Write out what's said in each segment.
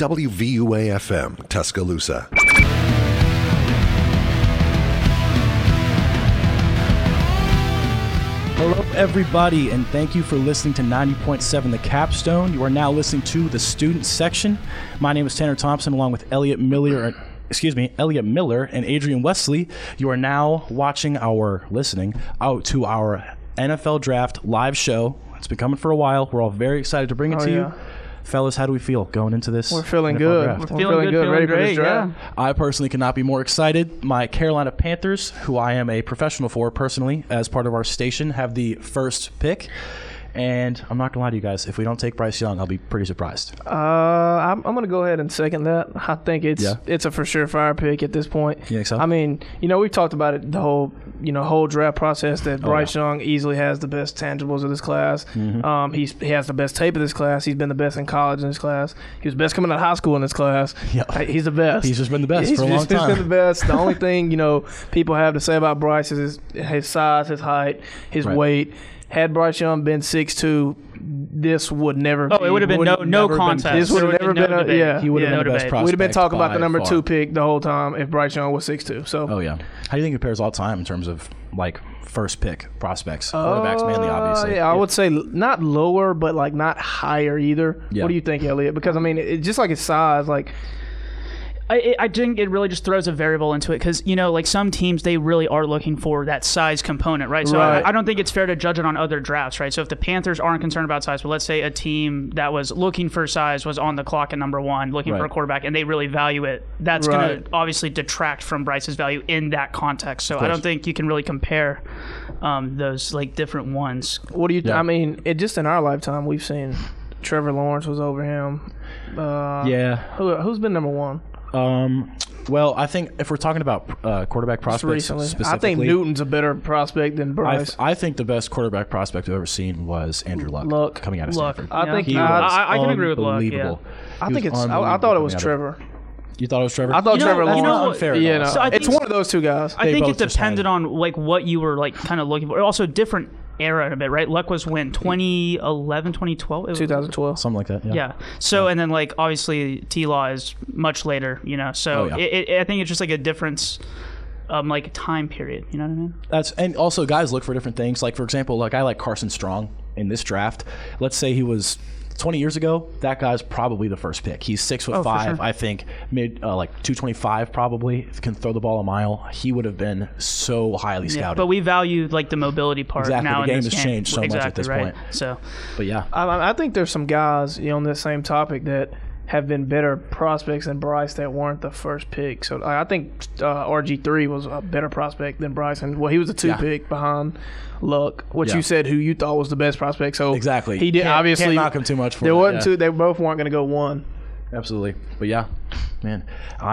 WVUA-FM, Tuscaloosa. Hello, everybody, and thank you for listening to 90.7 The Capstone. You are now listening to the student section. My name is Tanner Thompson, along with Elliot Miller and Adrian Wesley. You are now listening out to our NFL Draft live show. It's been coming for a while. We're all very excited to bring it to you. Fellas, how do we feel going into this? We're feeling good. Draft? We're feeling good. Ready for this draft? Yeah. I personally cannot be more excited. My Carolina Panthers, who I am a professional for personally, as part of our station, have the first pick. And I'm not going to lie to you guys, if we don't take Bryce Young, I'll be pretty surprised. I'm going to go ahead and second that. I think it's a for sure fire pick at this point. You think so? I mean, we've talked about it the whole draft process that Bryce Young easily has the best tangibles of this class. Mm-hmm. He has the best tape of this class. He's been the best in college in this class. He was best coming out of high school in this class. Yep. He's the best. He's just been the best for a long time. He's been the best. The only thing, people have to say about Bryce is his size, his height, his weight. Had Bryce Young been 6'2", this would never be. It would have been no contest. This would have never been he would have been the best prospect. We'd have been talking about the number 2 pick the whole time if Bryce Young was 6'2". So. Oh, yeah. How do you think it compares all time in terms of, first pick prospects? Quarterbacks mainly, obviously. Yeah, I would say not lower, but, not higher either. Yeah. What do you think, Elliot? Because, it's just like his size, I think it really just throws a variable into it because, some teams, they really are looking for that size component, right? So right. I don't think it's fair to judge it on other drafts, right? So if the Panthers aren't concerned about size, but let's say a team that was looking for size was on the clock at number 1, looking for a quarterback, and they really value it, that's going to obviously detract from Bryce's value in that context. So I don't think you can really compare those, different ones. What do you just in our lifetime, we've seen Trevor Lawrence was over him. Who's been number 1? Well, I think if we're talking about quarterback prospects specifically, I think Newton's a better prospect than Bryce. I think the best quarterback prospect I've ever seen was Andrew Luck coming out of Stanford. I think I can agree with Luck. Yeah. I thought it was Trevor. You thought it was Trevor? I thought Trevor Lawrence. Unfair. So it's one of those two guys. I think it depended on what you were kind of looking for. Also, different era a bit, right? Luck was when 2011, 2012, 2012, something like that. Yeah. So and then obviously T-Law is much later, So I think it's just a difference. Time period, you know what I mean? And also guys look for different things. For example, a guy like Carson Strong in this draft. Let's say he was 20 years ago, that guy's probably the first pick. He's 6'5", sure. I think, mid 225 probably. Can throw the ball a mile. He would have been so highly scouted. But we value the mobility part now. The game has changed so much at this point. So, but yeah, I think there's some guys on this same topic that have been better prospects than Bryce that weren't the first pick. So I think RG3 was a better prospect than Bryce, and he was a 2 pick behind Luck, which you said who you thought was the best prospect. So exactly, he did obviously can't knock him too much for there wasn't two. They both weren't going to go 1. Absolutely, but yeah, man,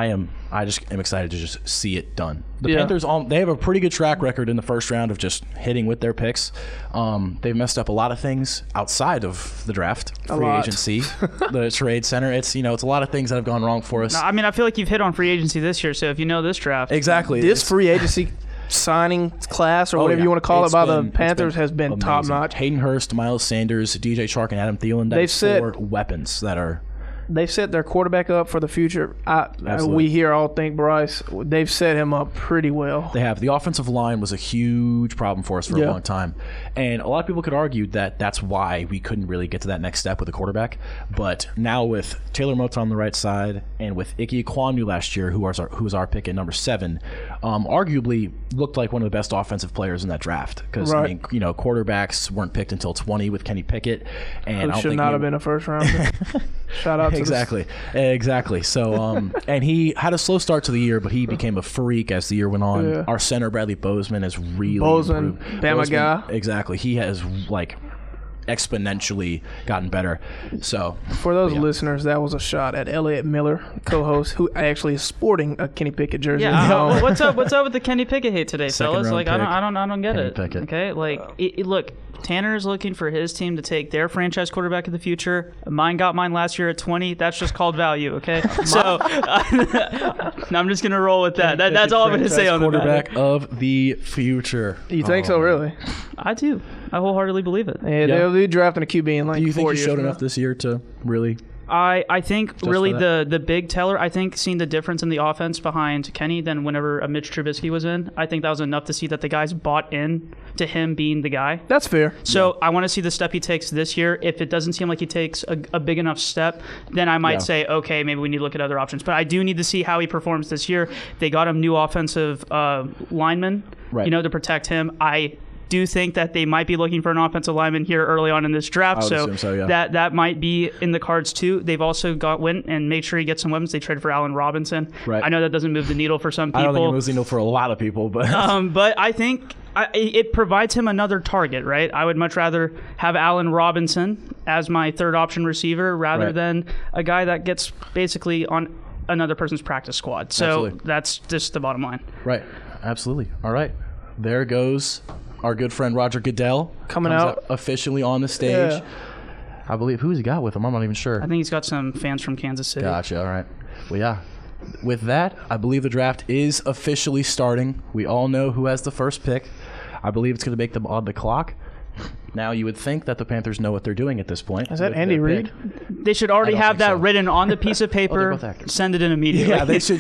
I just am excited to just see it done. The Panthers, they have a pretty good track record in the first round of just hitting with their picks. They've messed up a lot of things outside of the draft, free agency, the trade center. It's it's a lot of things that have gone wrong for us. No, I feel like you've hit on free agency this year. So if you know this draft, exactly, this free agency signing class or whatever you want to call it by the Panthers has been top notch. Hayden Hurst, Miles Sanders, DJ Chark, and Adam Thielen. They've 4 weapons that are. They've set their quarterback up for the future. We here all think Bryce. They've set him up pretty well. They have. The offensive line was a huge problem for us for a long time. And a lot of people could argue that that's why we couldn't really get to that next step with a quarterback. But now with Taylor Moton on the right side and with Ike Ekwonu last year, who was our pick at number 7, arguably looked like one of the best offensive players in that draft. Because, quarterbacks weren't picked until 20 with Kenny Pickett. And should not have been a first rounder. Shout out to Exactly. So, and he had a slow start to the year, but he became a freak as the year went on. Yeah. Our center, Bradley Bozeman, has really improved. Bama guy. Exactly. He has, exponentially gotten better. So for those listeners, that was a shot at Elliot Miller, co-host, who actually is sporting a Kenny Pickett jersey. Yeah, what's up with the Kenny Pickett hate today, fellas? I don't get Kenny it. Pickett. Okay, look, Tanner is looking for his team to take their franchise quarterback of the future. Mine got mine last year at 20. That's just called value, okay? So I'm just gonna roll with that. That's all I'm gonna say on the quarterback of the future. You think so, really? I do. I wholeheartedly believe it. Yeah, they'll be drafting a QB in 4 years. Do you think he showed enough this year to really I think really for the big teller, I think seeing the difference in the offense behind Kenny than whenever Mitch Trubisky was in, I think that was enough to see that the guys bought in to him being the guy. That's fair. So I want to see the step he takes this year. If it doesn't seem like he takes a big enough step, then I might say, okay, maybe we need to look at other options. But I do need to see how he performs this year. They got him new offensive linemen, to protect him. I do think that they might be looking for an offensive lineman here early on in this draft. That might be in the cards too. They've also went and made sure he gets some weapons. They traded for Allen Robinson. Right. I know that doesn't move the needle for some people. I don't think it moves the needle for a lot of people, but but I think it provides him another target, right? I would much rather have Allen Robinson as my third option receiver rather than a guy that gets basically on another person's practice squad. So that's just the bottom line. Right. Absolutely. All right. There goes our good friend Roger Goodell comes out officially on the stage. Yeah. I believe who's he got with him? I'm not even sure. I think he's got some fans from Kansas City. Gotcha. All right. Well, yeah. With that, I believe the draft is officially starting. We all know who has the first pick. I believe it's going to make them on the clock. Now, you would think that the Panthers know what they're doing at this point. Is that Andy Reid? They should already have that written on the piece of paper. Send it in immediately. Yeah, he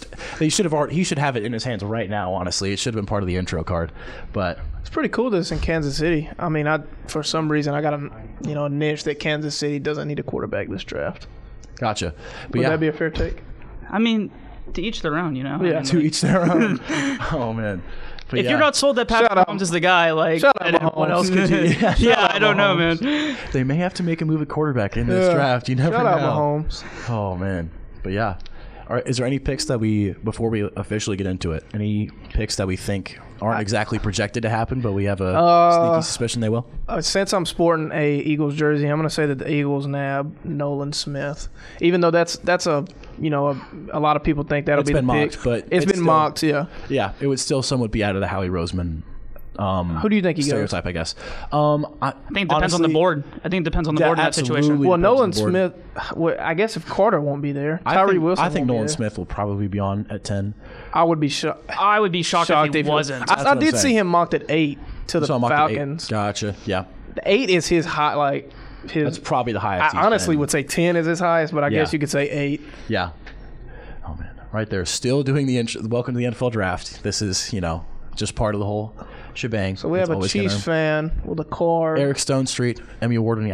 should have it in his hands right now, honestly. It should have been part of the intro card. But it's pretty cool that it's in Kansas City. I mean, for some reason, I got a niche that Kansas City doesn't need a quarterback this draft. Gotcha. But would that be a fair take? I mean, to each their own, Yeah, to each their own. Oh, man. But if you're not sold that Patrick Mahomes is the guy, what else could you? I don't know, man. They may have to make a move at quarterback in this draft. You never know. Shout out Mahomes. Oh, man. But yeah. All right, is there any picks that before we officially get into it, any picks that we think aren't exactly projected to happen, but we have a sneaky suspicion they will? Since I'm sporting a Eagles jersey, I'm going to say that the Eagles nab Nolan Smith. Even though that's a lot of people think that'll be the pick. It's been mocked, yeah. Yeah, it would still somewhat be out of the Howie Roseman who do you think he stereotype, goes? I guess. I think it depends on the board. I think it depends on the board in that situation. Well, Nolan Smith, I guess if Carter won't be there, Tyree Wilson I think Nolan Smith will probably be on at 10. I would be shocked. I would be shocked if he wasn't. I did see him mocked at 8 to the Falcons. Gotcha, yeah. The 8 is his high, that's probably the highest. I honestly would say 10 is his highest, but I guess you could say 8. Yeah. Oh, man. Right there. Still doing welcome to the NFL draft. This is, just part of the whole shebang. So we have a Chiefs fan with a car. Eric Stone Street, Emmy Award-winning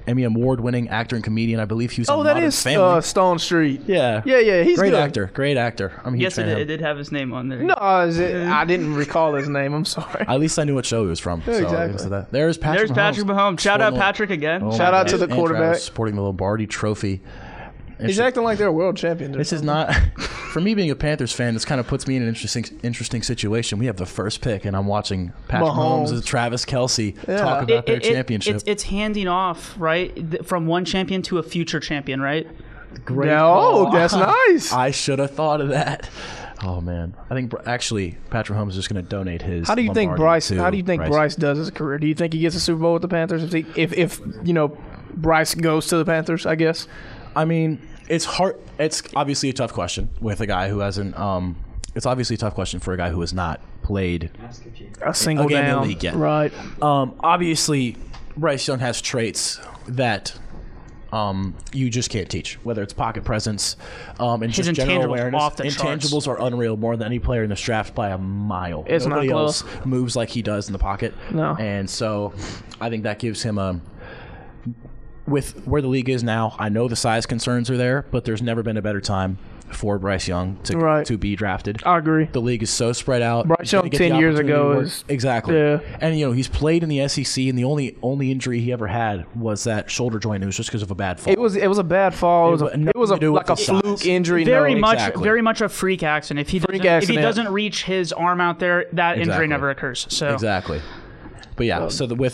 actor and comedian. I believe he was on that is Stone Street. Yeah. Yeah. He's great good. Great actor. I'm a huge fan of him. It did have his name on there. No, I didn't recall his name. I'm sorry. At least I knew what show he was from. Yeah, exactly. So There's Patrick Mahomes. Shout out Patrick again. Shout out to the quarterback. Sporting the Lombardi Trophy. He's acting like they're a world champion. This is not for me being a Panthers fan. This kind of puts me in an interesting situation. We have the first pick, and I'm watching Patrick Mahomes and Travis Kelce talk about their championship. It's handing off right from one champion to a future champion, right? Great. Oh, that's nice. I should have thought of that. Oh man, I think actually Patrick Mahomes is just going to donate his. How do you think Bryce does his career? Do you think he gets a Super Bowl with the Panthers? If Bryce goes to the Panthers, I guess. I mean, it's hard. It's obviously a tough question with a guy who hasn't. It's obviously a tough question for a guy who has not played a single game in the league yet. Right. Obviously, Bryce Young has traits that you just can't teach. Whether it's pocket presence, and his just general awareness. Off the intangibles charts. are unreal more than any player in this draft by a mile. It's Nobody not else close. moves like he does in the pocket. No. And so, I think that gives him a. With where the league is now, I know the size concerns are there, but there's never been a better time for Bryce Young to be drafted. I agree. The league is so spread out. Bryce Young 10 years ago is exactly. Yeah. And he's played in the SEC, and the only injury he ever had was that shoulder joint. It was just because of a bad fall. It was a bad fall. It was like a fluke injury. Very much a freak accident. If he doesn't reach his arm out there, that injury never occurs. So exactly. But yeah,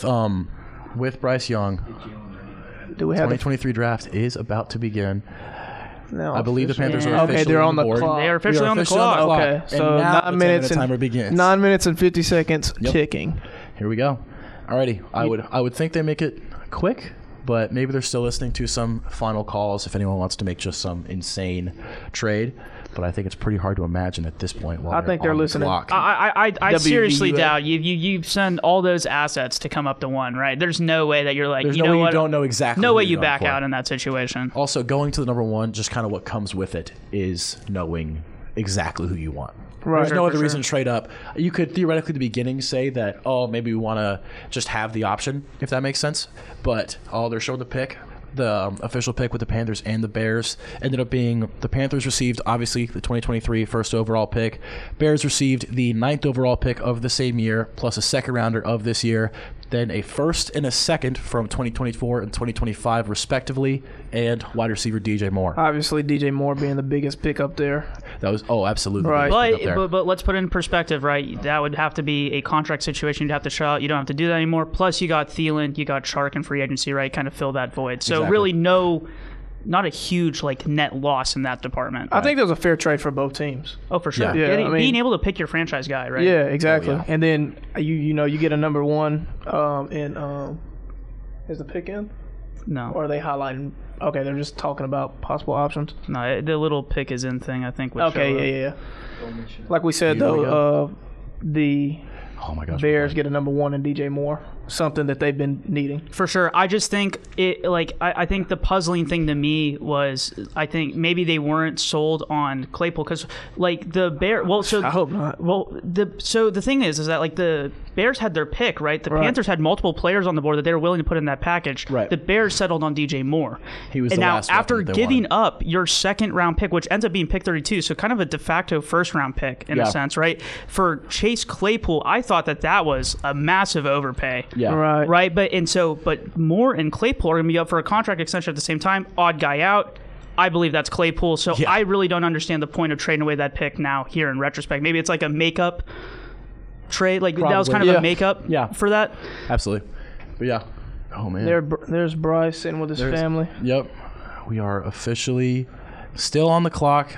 with Bryce Young. Do we have 2023 draft is about to begin. No, I believe the Panthers are officially they're on the board. clock. They are officially on the clock. Okay, so 9 minutes and timer begins. 9 minutes and 50 seconds ticking. Here we go. Alrighty, I would think they make it quick, but maybe they're still listening to some final calls if anyone wants to make just some insane trade. but I think it's pretty hard to imagine at this point. I think they're listening. I seriously doubt you send all those assets to come up to one, right? There's no way that you're like, There's no way you don't know exactly. No way you back out in that situation. Also, going to the number one, just kind of what comes with it is knowing exactly who you want. Right. There's no other reason to trade up. You could theoretically at the beginning say that, maybe we want to just have the option, if that makes sense. But they're showing the pick. The official pick with the Panthers and the Bears ended up being the Panthers received, obviously, the 2023 first overall pick. Bears received the 9th overall pick of the same year, plus a second rounder of this year. Then a first and a second from 2024 and 2025, respectively, and wide receiver DJ Moore. Obviously, DJ Moore being the biggest pick up there. That was absolutely right. But let's put it in perspective, right? That would have to be a contract situation. You'd have to show out. You don't have to do that anymore. Plus, you got Thielen, you got Chark in free agency, right? Kind of fill that void. So really, not a huge net loss in that department. I think that was a fair trade for both teams. Oh, for sure. Yeah, being able to pick your franchise guy, right? Yeah, exactly. Oh, yeah. And then you get a number one. Is the pick in? No. Or are they highlighting? Okay, they're just talking about possible options. No, the little pick is in thing, I think. Yeah. Like we said, the Bears get a number one in DJ Moore, something that they've been needing. For sure. I just think I think the puzzling thing to me was I think maybe they weren't sold on Claypool because the Bears. Well, so I hope not. Well, the thing is that the Bears had their pick, right? The Panthers had multiple players on the board that they were willing to put in that package. Right. The Bears settled on DJ Moore. He was and the now last after giving wanted. up your second round pick, which ends up being pick 32, so kind of a de facto first round pick in a sense, right? For Chase Claypool, I thought that was a massive overpay. Yeah. Right. But Moore and Claypool are going to be up for a contract extension at the same time. Odd guy out. I believe that's Claypool. So I really don't understand the point of trading away that pick now here in retrospect. Maybe it's like a makeup trade. That was kind of a makeup for that. Absolutely. But yeah. Oh, man. There's Bryce sitting with his family. Yep. We are officially still on the clock.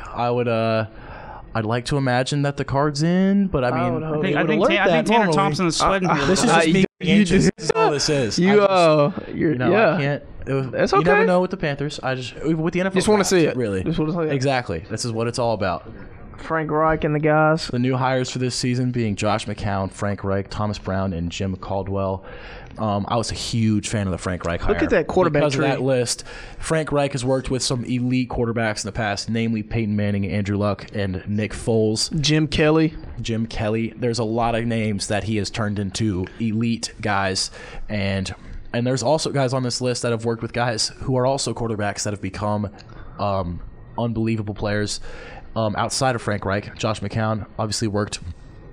I'd like to imagine that the card's in, but I mean, I think Tanner Thompson is sweating. This is just me. This is all this is. I can't. That's okay. You never know with the Panthers. I just with the NFL. Just want to see it. Really. Just want to see it. Exactly. This is what it's all about. Frank Reich and the guys. The new hires for this season being Josh McCown, Frank Reich, Thomas Brown, and Jim Caldwell. I was a huge fan of the Frank Reich hire. Look at that quarterback because tree. of that list. Frank Reich has worked with some elite quarterbacks in the past, namely Peyton Manning, Andrew Luck, and Nick Foles. Jim Kelly. There's a lot of names that he has turned into elite guys, and there's also guys on this list that have worked with guys who are also quarterbacks that have become unbelievable players. Outside of Frank Reich, Josh McCown obviously worked,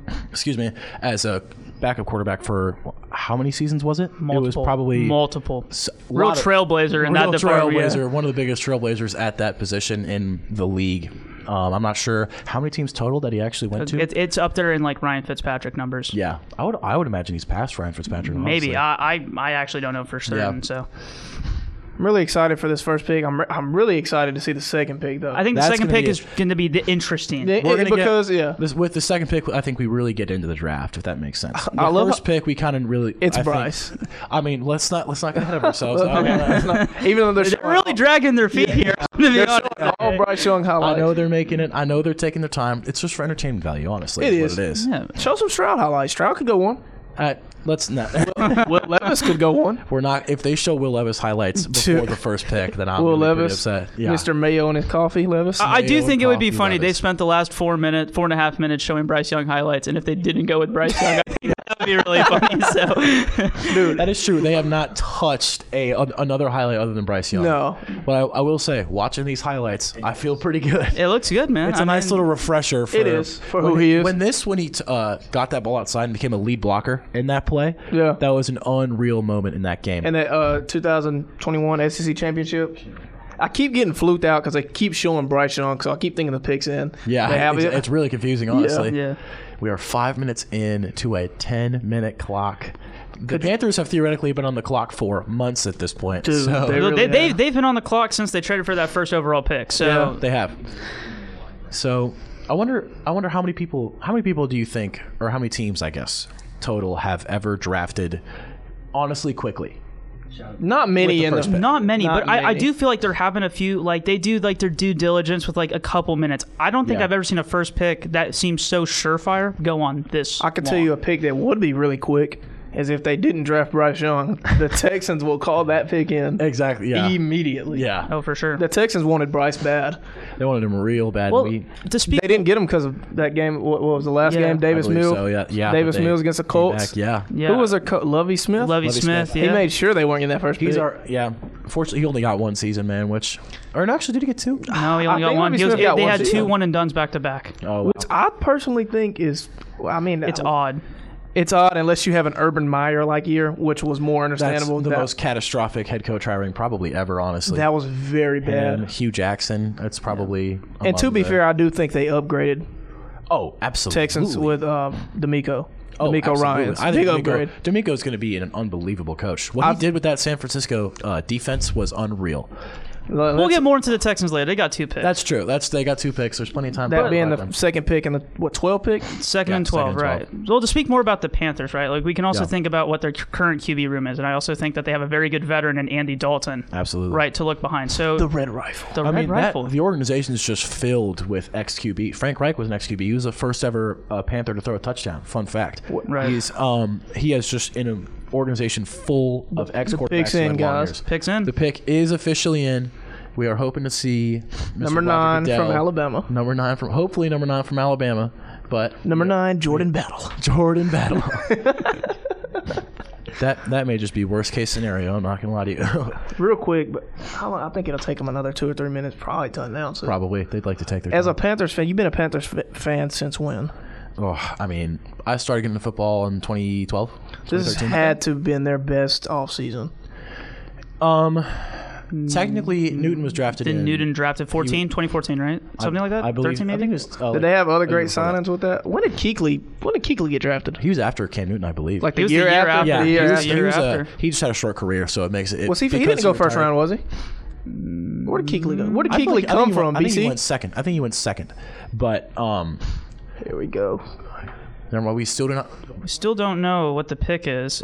as a backup quarterback for how many seasons was it? Multiple. It was probably multiple. Real trailblazer in that department. One of the biggest trailblazers at that position in the league. I'm not sure how many teams total that he actually went to. It's up there in Ryan Fitzpatrick numbers. Yeah, I would imagine he's past Ryan Fitzpatrick. Maybe I actually don't know for certain. So. I'm really excited for this first pick. I'm really excited to see the second pick, though. I think the second pick is going to be interesting. With the second pick, I think we really get into the draft, if that makes sense. The first pick, we kind of really. It's Bryce. I mean, let's not get ahead of ourselves. Even though they're really dragging their feet here. All Bryce Young highlights. I know they're making it. I know they're taking their time. It's just for entertainment value, honestly. It is. What it is. Yeah. Show some Stroud highlights. Stroud could go one. Let's not. Will Levis could go one. We're not. If they show Will Levis highlights before the first pick, then I'll be pretty upset. Yeah. Mr. Mayo and his coffee, Levis. I do think it would be funny. They spent the last 4.5 minutes showing Bryce Young highlights, and if they didn't go with Bryce Young, I think that would be really funny. So, dude, that is true. They have not touched another highlight other than Bryce Young. No. But I will say, watching these highlights, I feel pretty good. It looks good, man. It's a nice little refresher. For who he is. When he got that ball outside and became a lead blocker in that play. Yeah. That was an unreal moment in that game. And that 2021 SEC championship. I keep getting fluked out because they keep showing Bryce Young, so I keep thinking the pick's in. Yeah, it's really confusing, honestly. Yeah. We are 5 minutes in to a 10-minute clock. The Panthers have theoretically been on the clock for months at this point. Dude, so. They've been on the clock since they traded for that first overall pick. So yeah, they have. So I wonder how many people do you think, or how many teams, I guess, total have ever drafted honestly quickly? Not many in the first. Not many, Not but I many. do feel like they're having a few, like they do like their due diligence with like a couple minutes. I don't think Yeah. I've ever seen a first pick that seems so surefire go on this. I can tell you a pick that would be really quick is if they didn't draft Bryce Young, the Texans will call that pick in Exactly. Yeah. immediately. Yeah. Oh, for sure. The Texans wanted Bryce bad. They wanted him real bad. Well, to speak, They didn't get him because of that game. What was the last Yeah. game? Davis I believe Mills. so, yeah. Davis but they Mills against the came Colts. back, yeah. yeah. Who was their coach? Lovie Smith. Lovie Lovie Smith? Smith. Yeah. He made sure they weren't in that first pick. He's our Fortunately, he only got one season, man. Or actually, did he get two? No, he only got think one. Lovie He was, Smith got they one had season. 2 one-and-dones back-to-back. Oh, wow. Which I personally think is, I mean, It's odd. It's odd unless you have an Urban Meyer like year, which was more That's understandable. the That- most catastrophic head coach hiring probably ever, honestly. That was very and bad. Hugh Jackson, that's probably. And to be fair, I do think they upgraded absolutely. Texans with D'Amico. Oh, D'Amico absolutely. Ryans. I think Big upgrade. D'Amico's going to be an unbelievable coach. What he did with that San Francisco defense was unreal. We'll get more into the Texans later. They got 2 picks. That's true. They got 2 picks. There's plenty of time. That to being talk the about them. second pick and the 12 pick. Second and 12, second and right. Well, to speak more about the Panthers, right? Like we can also Yeah. think about what their current QB room is, and I also think that they have a very good veteran in Andy Dalton, Absolutely. right, to look behind. So The Red Rifle. the I Red mean, Rifle. the organization is just filled with ex-QB. Frank Reich was an ex-QB. He was the first ever Panther to throw a touchdown. Fun fact. Right. He has just in an organization full of ex-quarterbacks. pick's who in, had long guys. years. Picks in. The pick is officially in. We are hoping to see Mr. Number Roger 9 Goodell. from Alabama. Hopefully number 9 from Alabama, but Number 9, Jordan Battle. Jordan Battle. That may just be worst case scenario. I'm not gonna lie to you. Real quick, but how long, I think it'll take them another 2 or 3 minutes probably to announce it. Probably they'd like to take their As a time. Panthers fan, you've been a Panthers fan since when? I mean, I started getting into football in 2012. This 2013. had to have been their best offseason. Technically, Newton was drafted Then in. Newton drafted 2014, right? Something like that? I believe. 13 maybe? I think it was. Did they have other a great year before that. signings with that? When did Kuechly get drafted? He was after Cam Newton, I believe. Like He the was year, the year after? after. yeah, The he year was, after. he, year was after. he just had a short career, so it makes it. Was he because didn't go first retired. round, was he? Where did Kuechly go? Where did I feel Kuechly like- I think come he from? went- I think he BC? went second. I think he went second, but Here we go. never mind. We still do not. We still don't know what the pick is.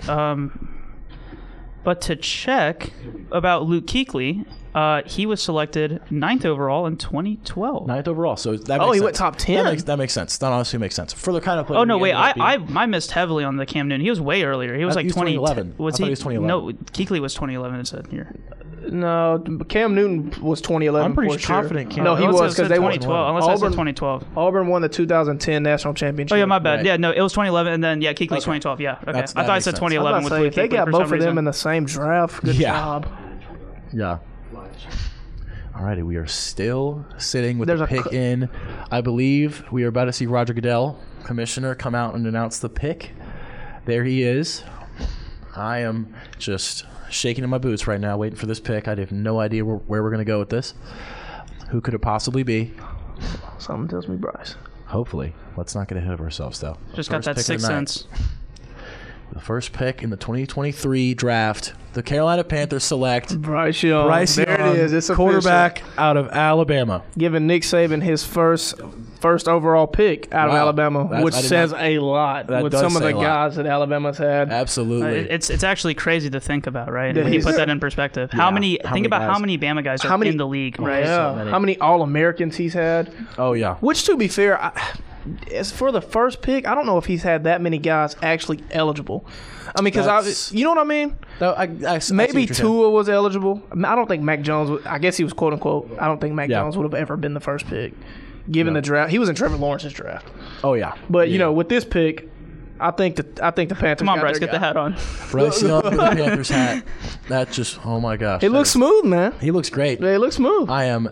But to check about Luke Kuechly, he was selected 9th overall in 2012. 9th overall, so that. Oh, makes he sense. went top 10. That makes sense. That honestly makes sense for the kind of player. Oh no! he Wait, ended up being. I missed heavily on the Cam Newton. He was way earlier. He was like He was 2011. 2011. I thought he was 2011. No, Kuechly was 2011. It said here. No, Cam Newton was 2011. I'm pretty for sure. confident Cam- No, he Unless it was said because they won. 2012. Unless I said Auburn, 2012. Auburn won the 2010 national championship. Oh yeah, my bad. Right. Yeah, no, it was 2011, and then Kuechly 2012. Yeah, okay. That I thought I makes said sense. I was 2011 about with to say, Luke if they Kuechly got for both some of them reason. in the same draft, good Yeah. job. Yeah. Alrighty, we are still sitting with There's the a pick in. I believe we are about to see Roger Goodell, commissioner, come out and announce the pick. There he is. I am just shaking in my boots right now, waiting for this pick. I have no idea where we're going to go with this. Who could it possibly be? Something tells me Bryce. Hopefully. Let's not get ahead of ourselves, though. Just got that First pick of sixth the night. sense. The first pick in the 2023 draft. The Carolina Panthers select Bryce Young. Bryce there Young, it is. It's quarterback out of Alabama. official. Giving Nick Saban his first overall pick out of Wow. Alabama, That's- which I did says not- a lot That with does some of say the a lot. guys that Alabama's had. Absolutely. It's actually crazy to think about, right? It When you is. put that in perspective. Yeah. How many? How Think many about guys? how many Bama guys are How many- in the league, right? Yeah. many. How many All-Americans he's had? Oh, yeah. Which, to be fair, as for the first pick, I don't know if he's had that many guys actually eligible. I mean, That's- because you know what I mean? No, I see Maybe what you're saying. Tua was eligible. I don't think Mac Jones. I guess he was quote unquote. I don't think Mac Yeah. Jones would have ever been the first pick, given No. the draft. He was in Trevor Lawrence's draft. Oh, yeah. But you Yeah. know, with this pick, I think the Panthers. Come on, got Bryce, their get the guy. hat on. Bryce Young with the Panthers hat. That just, oh my gosh. It looks smooth, man. He looks great. It looks smooth. I am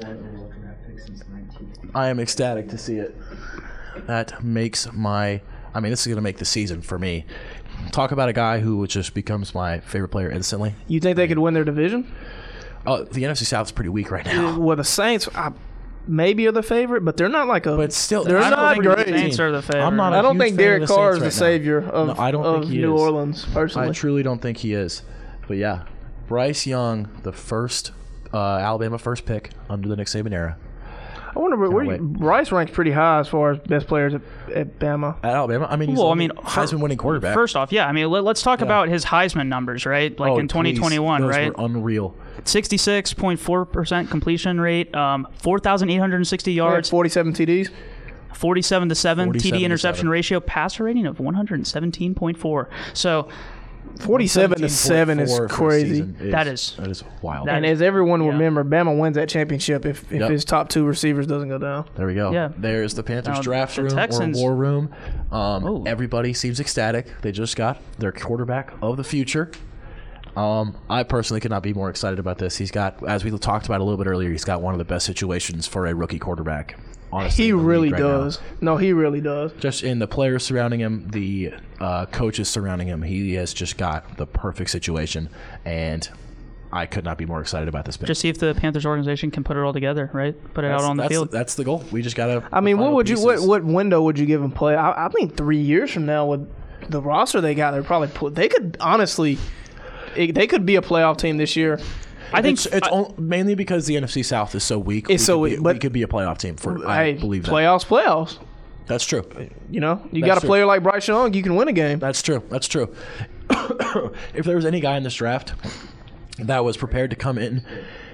ecstatic to see it. That makes this is going to make the season for me. Talk about a guy who just becomes my favorite player instantly. You think they could win their division? Oh, the NFC South is pretty weak right now. Well, the Saints maybe are the favorite, but they're not like a. But still, They're I don't not think great. The Saints are the favorite. I'm not. I don't huge think fan Derek of the Carr is Saints the right now. savior of, No, I don't of think he New is. Orleans, personally. I truly don't think he is. But yeah, Bryce Young, the first Alabama first pick under the Nick Saban era. I wonder Bryce ranks pretty high as far as best players at Bama. At Alabama? I mean, he's Heisman-winning quarterback. First off, yeah. I mean, let's talk about his Heisman numbers, right? Like in 2021, those right? Were unreal. 66.4% completion rate, 4,860 yards. 47 TDs. 47-7 TD interception ratio, passer rating of 117.4. So 47-7 is crazy. That is wild. And as everyone will remember, Bama wins that championship if his top two receivers doesn't go down. There we go. Yeah. There's the Panthers draft room or war room. Everybody seems ecstatic. They just got their quarterback of the future. I personally could not be more excited about this. He's got, as we talked about a little bit earlier, he's got one of the best situations for a rookie quarterback. Honestly, he really does. No, he really does. Just in the players surrounding him, the coaches surrounding him, he has just got the perfect situation, and I could not be more excited about this pick. Just see if the Panthers organization can put it all together, right? Put it out on the field. That's the goal. We just gotta. I mean, what window would you give him play? I think 3 years from now, with the roster they got, they could honestly, they could be a playoff team this year. I think it's mainly because the NFC South is so weak. We could be a playoff team I believe that. Playoffs. That's true. You got a player like Bryce Young, you can win a game. That's true. If there was any guy in this draft that was prepared to come in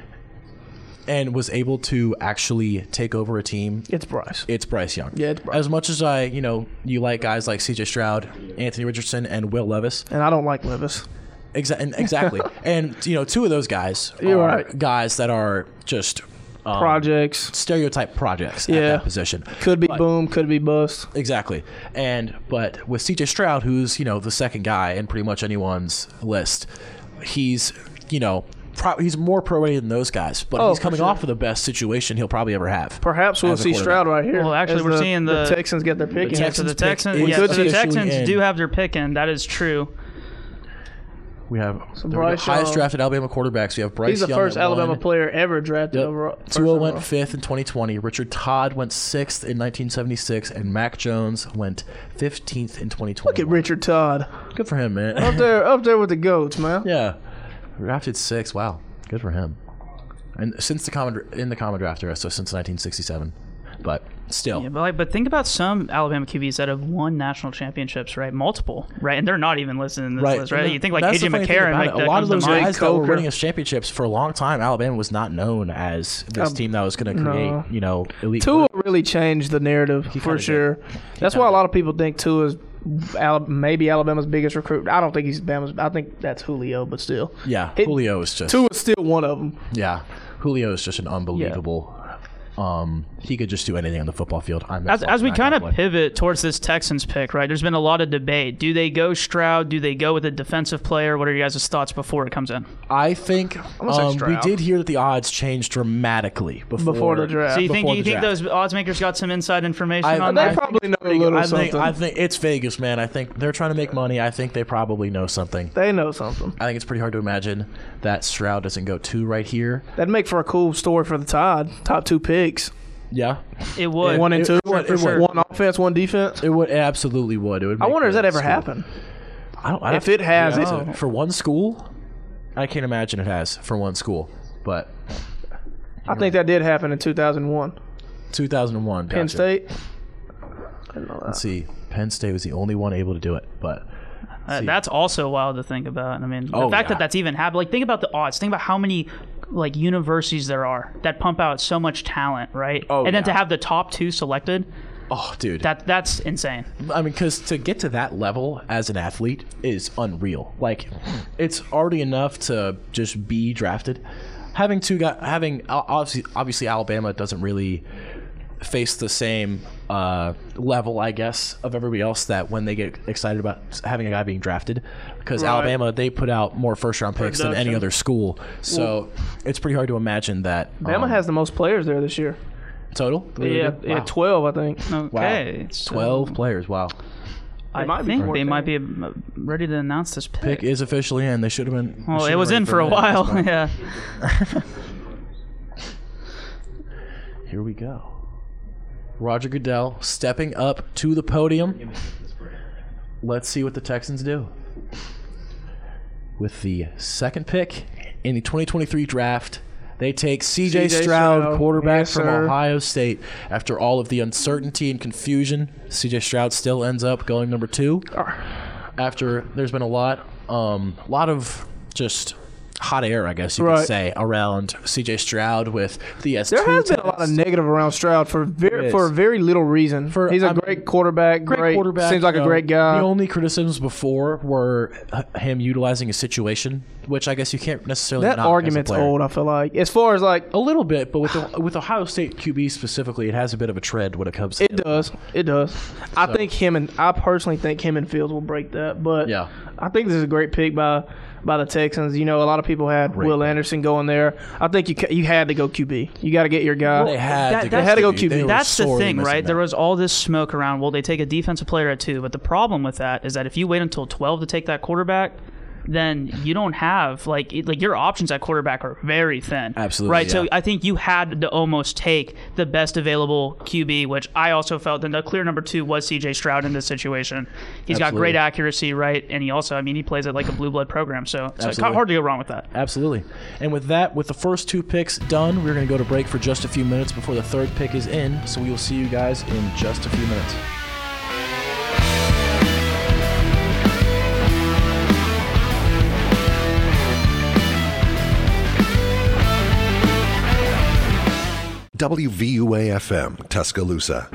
and was able to actually take over a team, it's Bryce. It's Bryce Young. Yeah, it's Bryce. As much as you like guys like C.J. Stroud, Anthony Richardson, and Will Levis. And I don't like Levis. Exactly. And, two of those guys are guys that are just projects, stereotype projects at that position. Could be boom, could be bust. Exactly. But with C.J. Stroud, who's, the second guy in pretty much anyone's list, he's, he's more pro-ready than those guys, but he's coming off of the best situation he'll probably ever have. Perhaps we'll see Stroud right here. Well, actually, we're seeing the Texans get their pick in. The Texans do have their pick in. That is true. We have the highest drafted Alabama quarterbacks. We have Bryce Young. He's the first Alabama player ever drafted over. Tua went 5th in 2020. Richard Todd went 6th in 1976, and Mac Jones went 15th in 2020. Look at Richard Todd. Good for him, man. Up there with the goats, man. Yeah, drafted 6th. Wow, good for him. And since the common draft era, so since 1967. But still. Yeah, but think about some Alabama QBs that have won national championships, right? Multiple, right? And they're not even listed in this list, right? You think like AJ McCarron. A lot of those guys that were winning us championships for a long time, Alabama was not known as this team that was going to create, elite. Tua really changed the narrative for sure. That's why a lot of people think Tua is maybe Alabama's biggest recruit. I don't think he's Bama's. I think that's Julio, but still. Yeah, Julio is just. Tua's still one of them. Yeah, Julio is just an unbelievable. He could just do anything on the football field. As we kind of pivot towards this Texans pick, right, there's been a lot of debate. Do they go Stroud? Do they go with a defensive player? What are you guys' thoughts before it comes in? I think we did hear that the odds changed dramatically before the draft. So you think those odds makers got some inside information on that? They probably know a little something. I think it's Vegas, man. I think they're trying to make money. I think they probably know something. They know something. I think it's pretty hard to imagine that Stroud doesn't go 2 right here. That'd make for a cool story for the Tide. Top 2 picks. Yeah, it would. 1 and 2. One offense, one defense. It would. It absolutely would. It would. I wonder, has that ever happened? If it has, for one school, I can't imagine it has for one school. But I think that did happen in 2001. 2001. Penn State. Let's see. Penn State was the only one able to do it, but. That's also wild to think about. I mean, the fact that that's even happened. Like, think about the odds. Think about how many universities there are that pump out so much talent, right? And then to have the top 2 selected. Oh, dude. That's insane. I mean, because to get to that level as an athlete is unreal. Like, it's already enough to just be drafted. Obviously Alabama doesn't really face the same level, I guess, of everybody else that when they get excited about having a guy being drafted, because Alabama, they put out more first-round picks than any other school. So it's pretty hard to imagine that. Bama has the most players there this year. Total? Yeah, 12, I think. Okay. Wow. 12 players, wow. I think they might be ready to announce this pick. Pick is officially in. They should have been. Well, it was in for a while. Yeah. Here we go. Roger Goodell stepping up to the podium. Let's see what the Texans do. With the second pick in the 2023 draft, They take C.J. Stroud, quarterback yes, from sir. Ohio State. After all of the uncertainty and confusion, C.J. Stroud still ends up going number 2. After there's been a lot of just hot air, I guess you could say, around C.J. Stroud with the S2 There has been a lot of negative around Stroud for very little reason. He's a great quarterback. Great quarterback. Seems like a great guy. The only criticisms before were him utilizing his situation, which I guess you can't necessarily. That argument's old. I feel like, as far as like a little bit, but with Ohio State QB specifically, it has a bit of a tread when it comes to it. Does. I personally think him and Fields will break that. But yeah, I think this is a great pick by the Texans. You know, a lot of people had Will Anderson going there. I think you had to go QB. You got to get your guy. They had to go QB. That's the thing, right? There was all this smoke around, well, they take a defensive player at 2. But the problem with that is that if you wait until 12 to take that quarterback, then you don't have like your options at quarterback are very thin. Absolutely, right. Yeah. So I think you had to almost take the best available QB, which I also felt that the clear number 2 was C.J. Stroud in this situation. He's got great accuracy, right, and he also, he plays at like a blue blood program, so it's hard to go wrong with that. Absolutely. And with that, with the first 2 picks done, we're going to go to break for just a few minutes before the 3rd pick is in. So we will see you guys in just a few minutes. WVUA-FM, Tuscaloosa.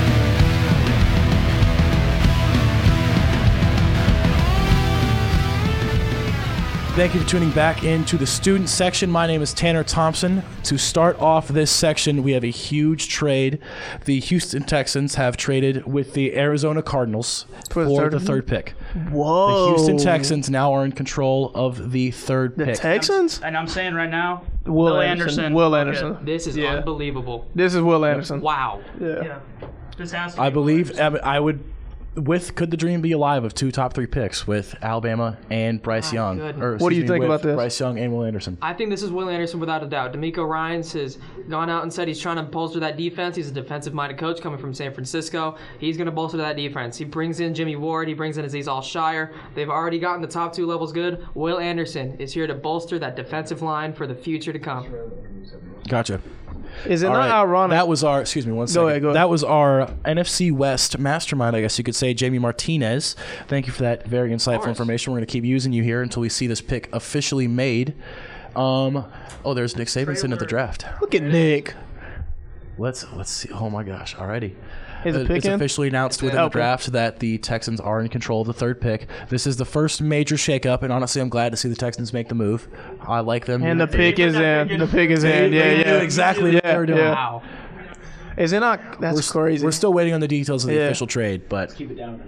Thank you for tuning back into the student section. My name is Tanner Thompson. To start off this section, we have a huge trade. The Houston Texans have traded with the Arizona Cardinals for the 3rd pick. Whoa. The Houston Texans now are in control of the 3rd pick. The Texans? And I'm saying right now, Will Anderson. Will Anderson. This is unbelievable. This is Will Anderson. Wow. Yeah. This has to I be believe I would. Could the dream be alive of 2 top 3 picks with Alabama and Bryce Young? What do you think about this? Bryce Young and Will Anderson. I think this is Will Anderson without a doubt. D'Amico Ryans has gone out and said he's trying to bolster that defense. He's a defensive-minded coach coming from San Francisco. He's going to bolster that defense. He brings in Jimmy Ward. He brings in Azeez Al-Shire. They've already gotten the top 2 levels good. Will Anderson is here to bolster that defensive line for the future to come. Gotcha. Is it not ironic? That was our, excuse me, one second. Go ahead. That was our NFC West mastermind, I guess you could say, Jamie Martinez. Thank you for that very insightful information. We're going to keep using you here until we see this pick officially made. There's Nick Saban sitting at the draft. Look at Nick. Let's see. Oh my gosh! Alrighty. It's officially announced within the draft that the Texans are in control of the 3rd pick. This is the first major shakeup, and honestly, I'm glad to see the Texans make the move. I like them. And the pick is in. The pick is in. Yeah. Exactly what they were doing. Wow. Is it not? That's crazy. We're still waiting on the details of the official trade, but Keep it down.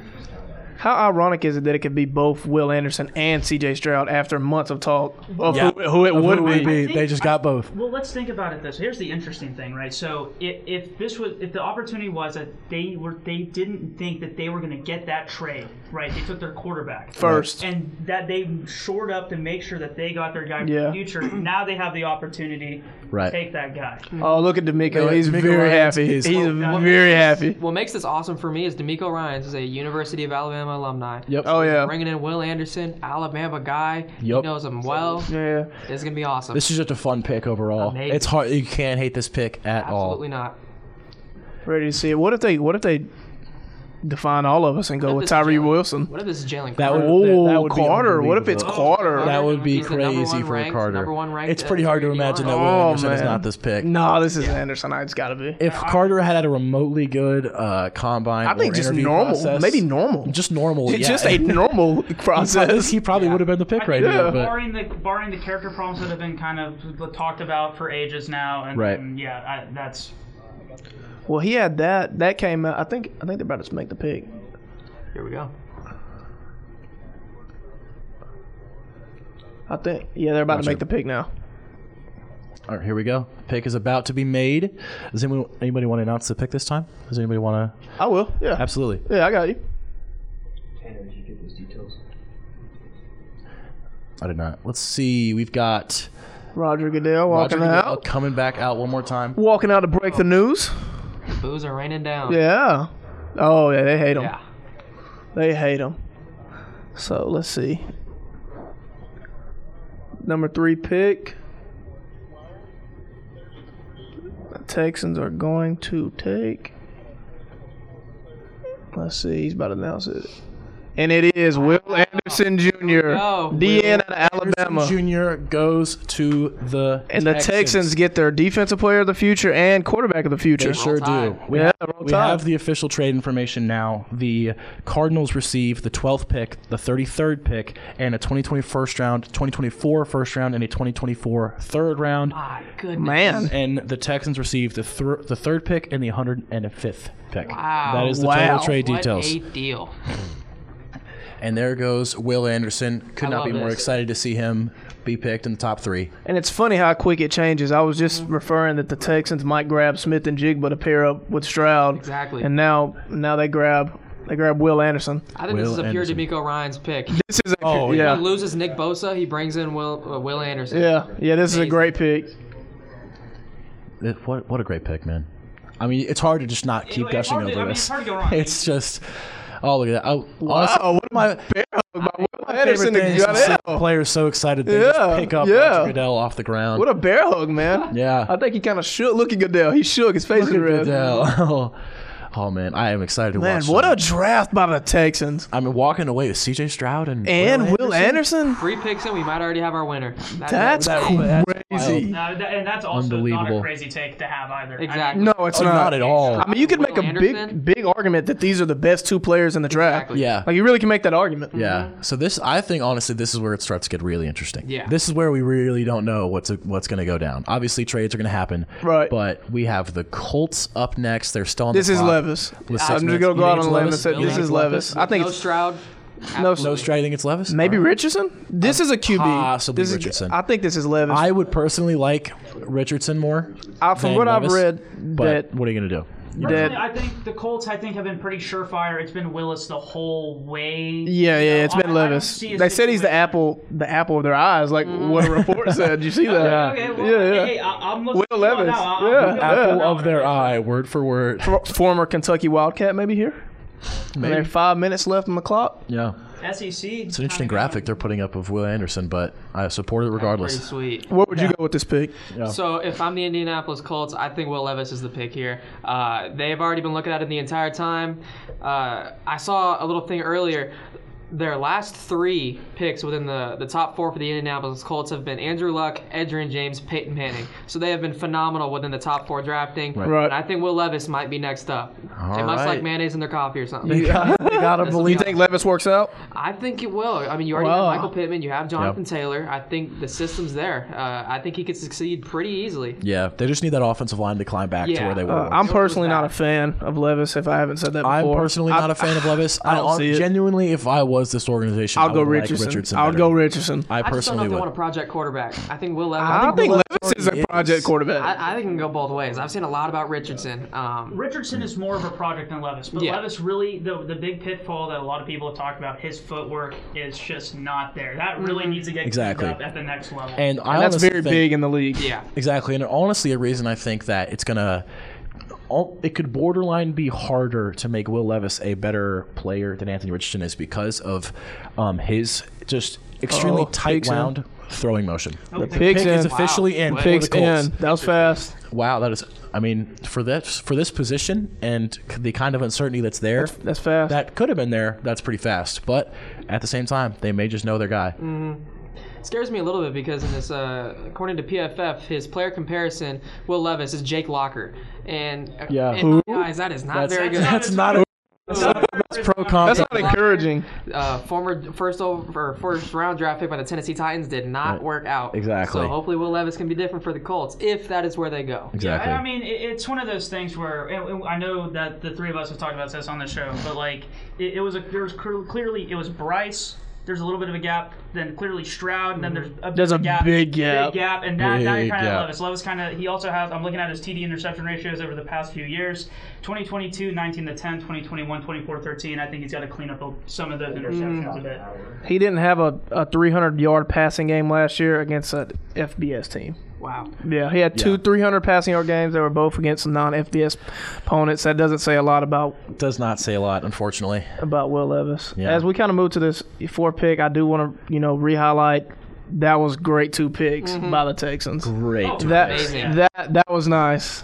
How ironic is it that it could be both Will Anderson and C.J. Stroud after months of talk of who it would be? They just got both. Well, let's think about it this. Here's the interesting thing, right? So if the opportunity was that they didn't think that they were going to get that trade, right? They took their quarterback first, and that they shored up to make sure that they got their guy for the future. Now they have the opportunity to take that guy. Oh, look at D'Amico. He's very happy. He's very happy. What makes this awesome for me is D'Amico Ryans is a University of Alabama alumni. Yep. Oh, yeah. Bringing in Will Anderson, Alabama guy. Yep. He knows him well. Yeah. It's going to be awesome. This is just a fun pick overall. Amazing. It's hard. You can't hate this pick at all. Absolutely not. Ready to see it. What if they define all of us and go What with if this Tyree is Jalen- Wilson? What if this is Jalen That Carter? would- that would be Carter. What if it's unbelievable. Carter? That would be He's the number crazy one for ranked- Carter. number one ranked It's pretty hard to imagine that Will Oh, Anderson is man. not this pick. No, this is Anderson. It's got to be. If Carter had a remotely good combine, I think or just interview normal. process, Maybe normal. just normal. It's yeah. just a normal process. He probably would have been the pick right Yeah. here. But Barring the character problems that have been kind of talked about for ages now, and, Right. and that's. Well, he had that. That came out. I think they're about to make the pick. Here we go. I think. Yeah, they're about to make the pick now. all right, here we go. Pick is about to be made. Does anybody want to announce the pick this time? Does anybody want to? I will. Yeah. Absolutely. Yeah, I got you. Tanner, did you get those details? I did not. Let's see. We've got Roger Goodell walking Roger Goodell out. coming back out one more time. Walking out to break the news. The boos are raining down. Yeah. Oh, yeah, they hate him. Yeah. They hate him. So, let's see. Number 3 pick. Texans are going to take. Let's see. He's about to announce it. And it is Will Anderson Jr., DN out of Alabama. Jr. goes to the And the Texans get their defensive player of the future and quarterback of the future. They sure do. We roll tide. have the official trade information now. The Cardinals receive the 12th pick, the 33rd pick, and a 2024 first round, and a 2024 third round. My goodness. Man. And the Texans receive the third pick and the 105th pick. Wow. That is the total trade What details. a deal. And there goes Will Anderson. Could not be more this. excited to see him be picked in the top 3. And it's funny how quick it changes. I was just referring that the Texans might grab Smith and Jigba to pair up with Stroud. Exactly. And now they grab Will Anderson. I think this Will is a pure Anderson. D'Amico Ryans pick. This is He loses Nick Bosa. He brings in Will Anderson. Yeah. This is a great pick. What a great pick, man. I mean, it's hard to just not keep gushing over this. It's hard to go wrong. It's just, oh, look at that. Oh, Wow, what my bear hug by Will favorite Anderson to thing is to see Goodell. players so excited they just pick up Roger Goodell off the ground. What a bear hug, man. Yeah. I think he kind of shook. Look at Goodell. He shook. His face is red. Goodell. Oh, man, I am excited to Man, watch what that. a draft by the Texans. I mean, walking away with C.J. Stroud and Will Anderson? 3 picks in, we might already have our winner. That's crazy. And that's also not Unbelievable. a crazy take to have either. Exactly. No, it's not. Not at all. I mean, you could make Will a Anderson? big argument that these are the best 2 players in the draft. Exactly. Yeah. Like, you really can make that argument. Yeah. So I think honestly, this is where it starts to get really interesting. Yeah. This is where we really don't know what's going to go down. Obviously, trades are going to happen. Right. But we have the Colts up next. They're still on This the is clock Levis. with I'm 6 just going to minutes. go You out think on a it's limb and say You this think is it's Levis. I think No it's Stroud. no Stroud. You think it's Levis? maybe Richardson. This is a QB. Possibly This is- Richardson. I think this is Levis. I would personally like Richardson more. From than what I've Levis, read, but that what are you going to do? Personally, I think the Colts, have been pretty surefire. It's been Willis the whole way. Yeah, it's been I don't Levis. see a They said he's the situation- apple of their eyes, like what a report said. You see that? Okay, well, Yeah. Hey, I'm looking Will Levis. Now. Apple of their eye, word for word. Former Kentucky Wildcat, maybe here. Maybe. There's 5 minutes left on the clock. Yeah. SEC. It's an interesting graphic they're putting up of Will Anderson, but I support it Pretty regardless. sweet. Where would you go with this pick? So if I'm the Indianapolis Colts, I think Will Levis is the pick here. They've already been looking at it the entire time. I saw a little thing earlier. Their last 3 picks within the top 4 for the Indianapolis Colts have been Andrew Luck, Edgerrin James, Peyton Manning. So they have been phenomenal within the top 4 drafting. Right. And I think Will Levis might be next up. All They must right. like mayonnaise in their coffee or something. You gotta You believe think Levis works out? I think it will. I mean, you already Wow. have Michael Pittman. You have Jonathan Taylor. I think the system's there. I think he could succeed pretty easily. Yeah, they just need that offensive line to climb back to Yeah. where they were. I'm So personally was not that. a fan of Levis. If I haven't said that before, I'm personally not a fan of Levis. I don't see it. Genuinely, if I was this organization, I'll I go would Richardson. Like Richardson I'll better. go Richardson. I I just don't know personally if they want a would. project quarterback. I think Will Levis. I think Levis Levis is a already project is. quarterback. I think it can go both ways. I've seen a lot about Richardson. Richardson is more of a project than Levis, but Yeah. Levis really the big pitfall that a lot of people have talked about. His footwork is just not there. That really needs to get Exactly. cleaned up at the next level. And I That's honestly very think- big in the league. Yeah. Exactly, and honestly, a reason I think that it's gonna, it could borderline be harder to make Will Levis a better player than Anthony Richardson is because of his just extremely tight picks in. wound throwing motion. The Pick picks is in. officially in. for Picks the Colts. in. That was fast. Wow, that is. I mean, for this position and the kind of uncertainty that's there, That's fast. that could have been there. That's pretty fast. But at the same time, they may just know their guy. It scares me a little bit because in this, according to PFF, his player comparison, Will Levis is Jake Locker, and Yeah. in my eyes, that is not very good. That's not a pro comp. That's not encouraging. Former first round draft pick by the Tennessee Titans did not work out. Exactly. So hopefully Will Levis can be different for the Colts if that is where they go. Exactly. Yeah, I mean, it's one of those things where and I know that the 3 of us have talked about this on the show, but like there was clearly it was Bryce. There's a little bit of a gap, then clearly Stroud, and then there's a big gap. Big gap, and that Big kind of gap. Levis. Levis kind of, he also has, I'm looking at his TD interception ratios over the past few years. 2022, 19 to 10, 2021, 24 13. I think he's got to clean up some of those interceptions a bit. He didn't have a 300-yard passing game last year against an FBS team. Wow. Yeah, he had two 300 passing yard games. They were both against non-FBS opponents. That doesn't say a lot about Does not say a lot, unfortunately. Will Levis. Yeah. As we kind of move to this 4 pick, I do want to re-highlight That was great 2 picks by the Texans. Great. Amazing. That was nice.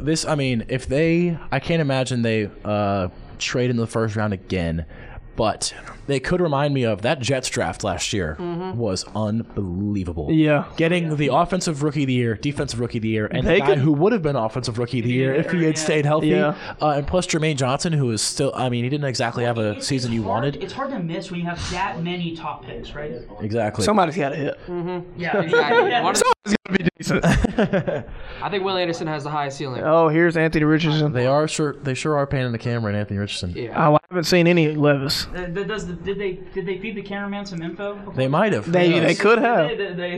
I can't imagine they trade in the first round again, but they could remind me of that Jets draft last year was unbelievable. Yeah. Getting the offensive rookie of the year, defensive rookie of the year, and the guy who would have been offensive rookie of the year if he had stayed healthy. Yeah. And plus Jermaine Johnson, who is still, he didn't exactly have a season you wanted. It's hard to miss when you have that many top picks, right? Exactly. Somebody's got to hit. Yeah, exactly. Somebody's got to be decent. I think Will Anderson has the highest ceiling. Oh, here's Anthony Richardson. They sure are panning the camera in Anthony Richardson. Yeah. Oh, I haven't seen any Levis. Did they feed the cameraman some info before? They might have. They could have.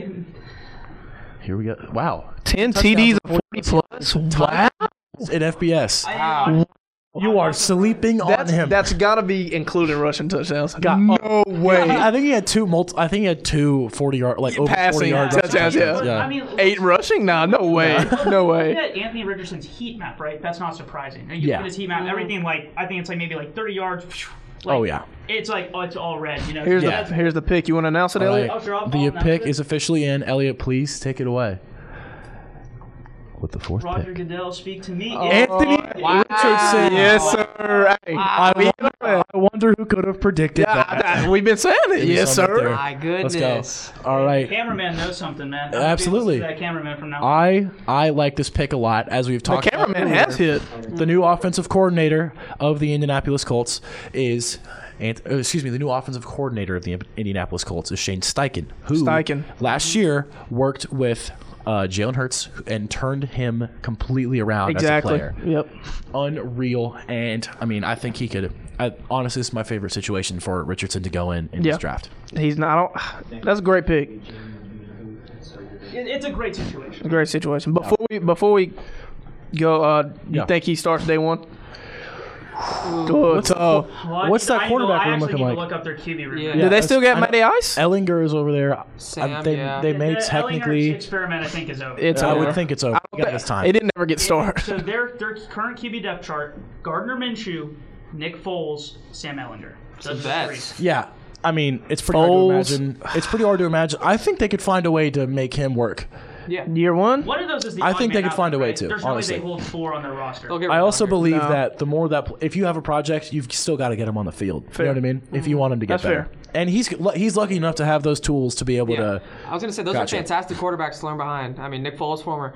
Here we go. Wow. 10 TDs of 40 plus. Wow. In FBS. You are sleeping on him. That's got to be including rushing touchdowns. No way. I think he had two 40-yard, like over 40 yards touchdowns. Yeah. I mean, 8 rushing? Nah, no way. No way. Anthony Richardson's heat map, right? That's not surprising. You look at his heat map, everything I think it's like maybe like 30 yards. It's like, it's all red, you know. Here's the pick. You want to announce it, Elliot? The pick is officially in. Elliot, please take it away. With the 4th Roger pick. Goodell, speak to me. Anthony Richardson. Yes, sir. Hey, I wonder who could have predicted that. We've been saying it. Yes, sir. My goodness. Let's go. All right. Cameraman knows something, man. Absolutely. That cameraman from now on. I like this pick a lot, as we've talked about. The cameraman has hit. The new offensive coordinator of the Indianapolis Colts is... the new offensive coordinator of the Indianapolis Colts is Shane Steichen, who last year worked with Jalen Hurts and turned him completely around as a player. Yep. Unreal. And, I think he could... honestly, this is my favorite situation for Richardson to go in this draft. He's not... That's a great pick. It's a great situation. A great situation. Before we go, you think he starts day one? What's that quarterback room looking like? Look up their QB room. Yeah. Do they still get Matty Ice? Ellinger is over there. They may the technically. Ellinger's experiment, I think, is over. I would think it's over. He got his time. It didn't ever get started. So their current QB depth chart: Gardner Minshew, Nick Foles, Sam Ellinger. Those bets. Yeah. It's pretty hard to imagine. It's pretty hard to imagine. I think they could find a way to make him work. Yeah. Year one? One of those is the I think they could find a way to. There's honestly, no way they hold 4 on their roster. I also believe that the more that if you have a project, you've still got to get him on the field. Fair. You know what I mean? If you want him to get better. Fair. And he's lucky enough to have those tools to be able to. I was going to say those are fantastic quarterbacks to learn behind. Nick Foles, former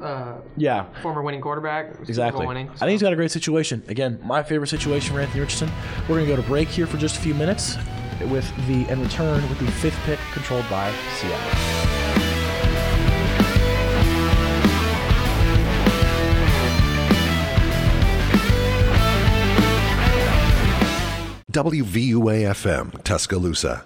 winning quarterback. Exactly. Winning, so. I think he's got a great situation. Again, my favorite situation for Anthony Richardson. We're going to go to break here for just a few minutes and return with the 5th pick controlled by Seattle. WVUA-FM, Tuscaloosa.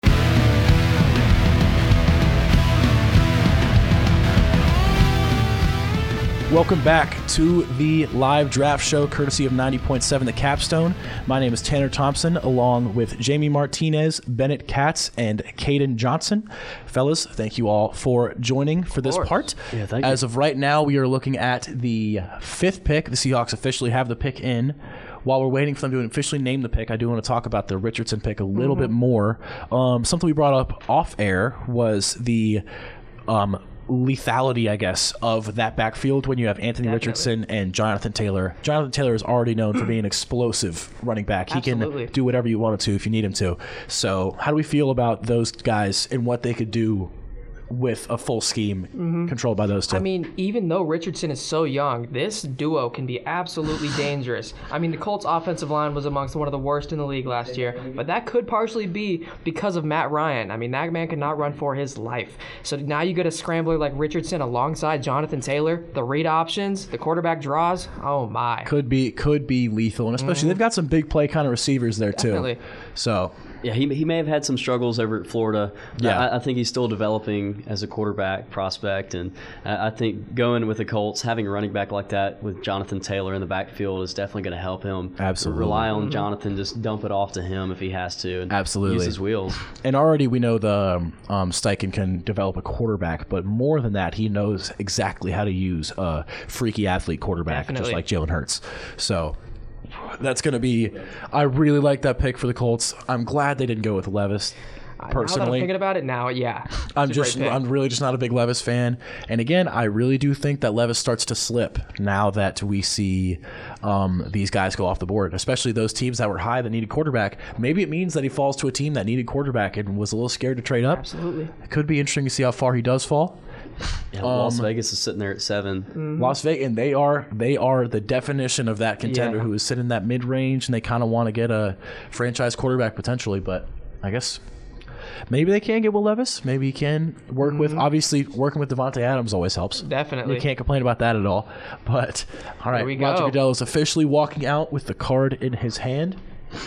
Welcome back to the live draft show, courtesy of 90.7 The Capstone. My name is Tanner Thompson, along with Jamie Martinez, Bennett Katz, and Caden Johnson. Fellas, thank you all for joining for this part. Yeah, thank you. As of right now, we are looking at the 5th pick. The Seahawks officially have the pick in. While we're waiting for them to officially name the pick, I do want to talk about the Richardson pick a little bit more. Something we brought up off air was the lethality, I guess, of that backfield when you have Anthony Richardson and Jonathan Taylor. Jonathan Taylor is already known for being an explosive running back. He can do whatever you want him to if you need him to. So how do we feel about those guys and what they could do with a full scheme controlled by those two? Even though Richardson is so young, this duo can be absolutely dangerous. The Colts' offensive line was amongst one of the worst in the league last year, but that could partially be because of Matt Ryan. That man could not run for his life. So now you get a scrambler like Richardson alongside Jonathan Taylor, the read options, the quarterback draws. Oh my. Could be lethal, and especially they've got some big play kind of receivers there too. Definitely. So yeah, he may have had some struggles over at Florida. Yeah. I think he's still developing as a quarterback prospect, and I think going with the Colts, having a running back like that with Jonathan Taylor in the backfield is definitely going to help him. Absolutely. Rely on Jonathan, just dump it off to him if he has to. And absolutely. Use his wheels. And already we know the Steichen can develop a quarterback, but more than that, he knows exactly how to use a freaky athlete quarterback, just like Jalen Hurts. So that's going to be – I really like that pick for the Colts. I'm glad they didn't go with Levis. personally. Now that I'm thinking about it now, yeah. I'm really just not a big Levis fan. And again, I really do think that Levis starts to slip now that we see these guys go off the board, especially those teams that were high that needed quarterback. Maybe it means that he falls to a team that needed quarterback and was a little scared to trade up. Absolutely. It could be interesting to see how far he does fall. Yeah, Las Vegas is sitting there at 7. Las Vegas, and they are the definition of that contender who is sitting in that mid-range, and they kind of want to get a franchise quarterback potentially, but I guess maybe they can get Will Levis. Maybe he can work with, obviously, working with Devontae Adams always helps. Definitely. You can't complain about that at all. But, all right, we go. Roger Goodell is officially walking out with the card in his hand.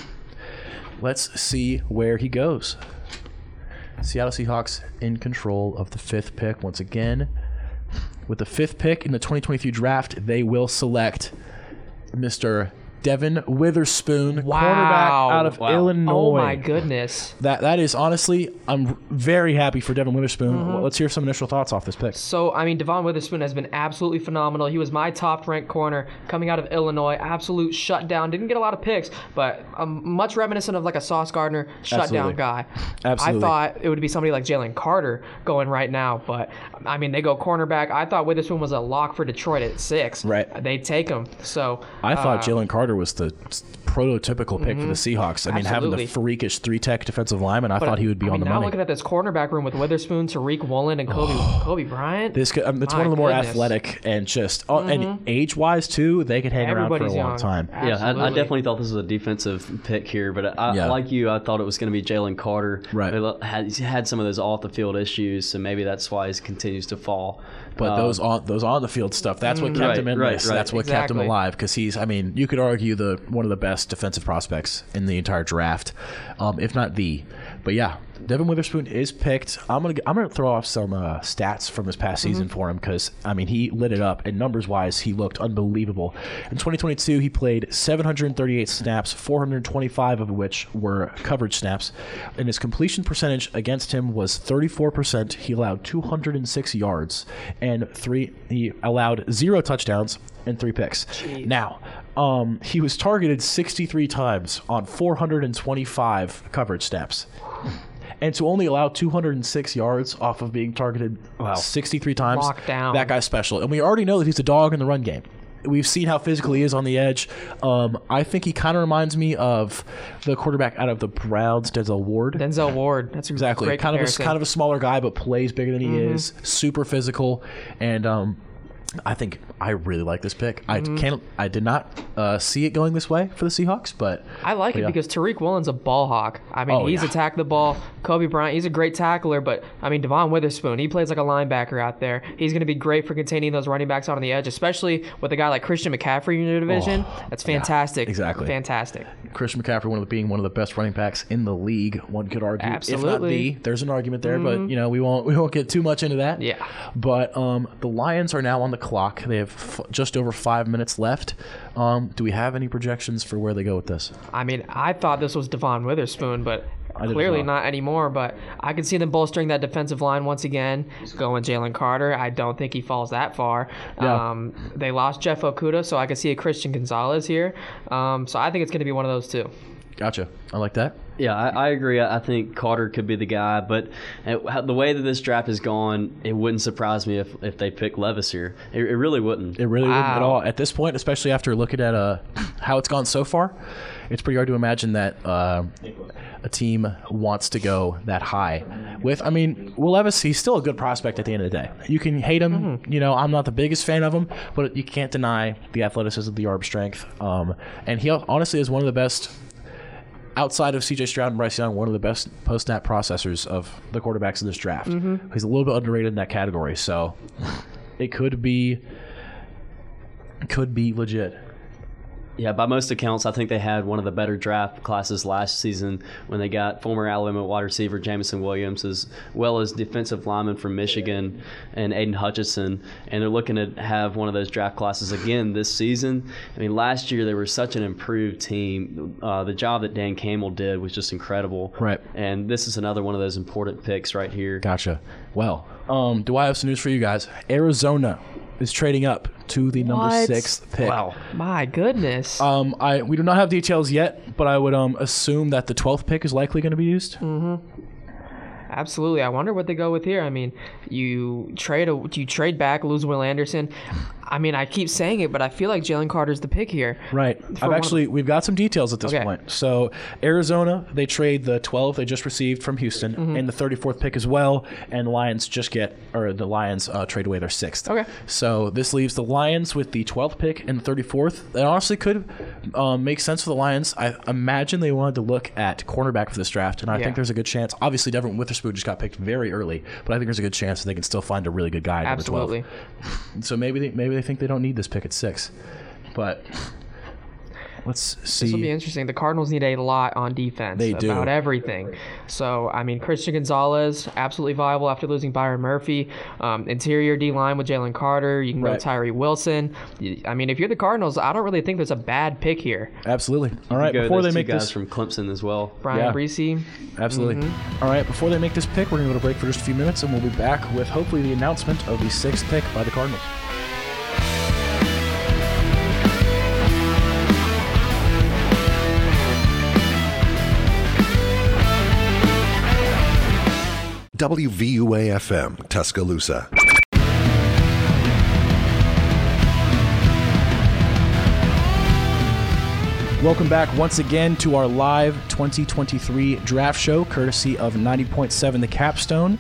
Let's see where he goes. Seattle Seahawks in control of the 5th pick once again. With the 5th pick in the 2023 draft, they will select Mr. Devin Witherspoon, cornerback out of Illinois. Oh my goodness. That is honestly, I'm very happy for Devin Witherspoon. Well, let's hear some initial thoughts off this pick. So, I mean, Devon Witherspoon has been absolutely phenomenal. He was my top-ranked corner coming out of Illinois. Absolute shutdown. Didn't get a lot of picks, but much reminiscent of like a Sauce Gardner shutdown guy. Absolutely. I thought it would be somebody like Jalen Carter going right now, but, I mean, they go cornerback. I thought Witherspoon was a lock for Detroit at 6. Right. They take him. So I thought Jalen Carter was the prototypical pick for the Seahawks. I mean, having the freakish 3-tech defensive lineman, I thought he would be on the now money. Looking at this cornerback room with Witherspoon, Tariq Woolen, and Kobe Bryant. It's one of the more athletic and just and age-wise too. They could hang around for a long time. Yeah, I definitely thought this was a defensive pick here, but like you, I thought it was going to be Jalen Carter. Right, he's had some of those off-the-field issues, so maybe that's why he continues to fall. But those on the field stuff, that's what kept him in this. That's what kept him alive, because he's, I mean, you could argue one of the best defensive prospects in the entire draft, if not the. But yeah, Devin Witherspoon is picked. I'm gonna throw off some stats from this past season for him, because I mean, he lit it up, and numbers wise he looked unbelievable. In 2022 he played 738 snaps, 425 of which were coverage snaps, and his completion percentage against him was 34%. He allowed 206 yards and he allowed 0 touchdowns and 3 picks. Jeez. Now, he was targeted 63 times on 425 coverage snaps. And to only allow 206 yards off of being targeted 63 times, Lockdown. That guy's special. And we already know that he's a dog in the run game. We've seen how physical he is on the edge. I think he kind of reminds me of the quarterback out of the Browns, Denzel Ward. That's exactly great kind of a smaller guy, but plays bigger than he is. Super physical, and I think I really like this pick. I did not see it going this way for the Seahawks, but I like it because Tariq Woolen's a ball hawk. I mean, he's attacked the ball. Kobe Bryant, he's a great tackler, but I mean, Devon Witherspoon, he plays like a linebacker out there. He's going to be great for containing those running backs out on the edge, especially with a guy like Christian McCaffrey in your division. That's fantastic. Yeah, exactly. Fantastic. Christian McCaffrey being one of the best running backs in the league, one could argue. Absolutely. If not the, there's an argument there, but we won't get too much into that. Yeah. But the Lions are now on the clock. They have just over 5 minutes left. Do we have any projections for where they go with this? I mean, I thought this was Devon Witherspoon, but clearly not anymore. But I can see them bolstering that defensive line once again, going Jalen Carter. I don't think he falls that far. Yeah. They lost Jeff Okudah, so I could see a Christian Gonzalez here. So I think it's going to be one of those two. Gotcha. I like that. Yeah, I agree. I think Carter could be the guy, but the way that this draft has gone, it wouldn't surprise me if they pick Levis here. It really wouldn't. It really wouldn't at all. At this point, especially after looking at how it's gone so far, it's pretty hard to imagine that a team wants to go that high. Will Levis, he's still a good prospect at the end of the day. You can hate him. I'm not the biggest fan of him, but you can't deny the athleticism, the arm strength. And he honestly is one of the best, outside of C.J. Stroud and Bryce Young, one of the best post-snap processors of the quarterbacks in this draft. He's a little bit underrated in that category, so it could be legit. Yeah, by most accounts, I think they had one of the better draft classes last season when they got former Alabama wide receiver Jameson Williams, as well as defensive lineman from Michigan and Aiden Hutchinson. And they're looking to have one of those draft classes again this season. I mean, last year they were such an improved team. The job that Dan Campbell did was just incredible. Right. And this is another one of those important picks right here. Gotcha. Well, do I have some news for you guys? Arizona is trading up to the number 6th pick. Wow. My goodness. We do not have details yet, but I would assume that the 12th pick is likely going to be used. absolutely. I wonder what they go with here. I mean, you trade back, lose Will Anderson. I mean, I keep saying it, but I feel like Jalen Carter's the pick here. Right. We've got some details at this point. So Arizona, they trade the 12 they just received from Houston and the 34th pick as well, and the Lions trade away their 6th. Okay. So this leaves the Lions with the 12th pick and the 34th. It honestly could make sense for the Lions. I imagine they wanted to look at cornerback for this draft, and I think there's a good chance. Obviously, Devin Witherspoon just got picked very early, but I think there's a good chance that they can still find a really good guy at number 12. Absolutely. So maybe they think they don't need this pick at 6, but let's see. This will be interesting. The Cardinals need a lot on defense. They do. About everything. So, I mean, Christian Gonzalez, absolutely viable after losing Byron Murphy. Interior D-line with Jalen Carter. You can go Tyree Wilson. I mean, if you're the Cardinals, I don't really think there's a bad pick here. Absolutely. All right, before they make guys this from Clemson as well. Brian Bresee. Absolutely. All right, before they make this pick, we're going to go to break for just a few minutes, and we'll be back with hopefully the announcement of the 6th pick by the Cardinals. WVUA-FM, Tuscaloosa. Welcome back once again to our live 2023 draft show, courtesy of 90.7 The Capstone.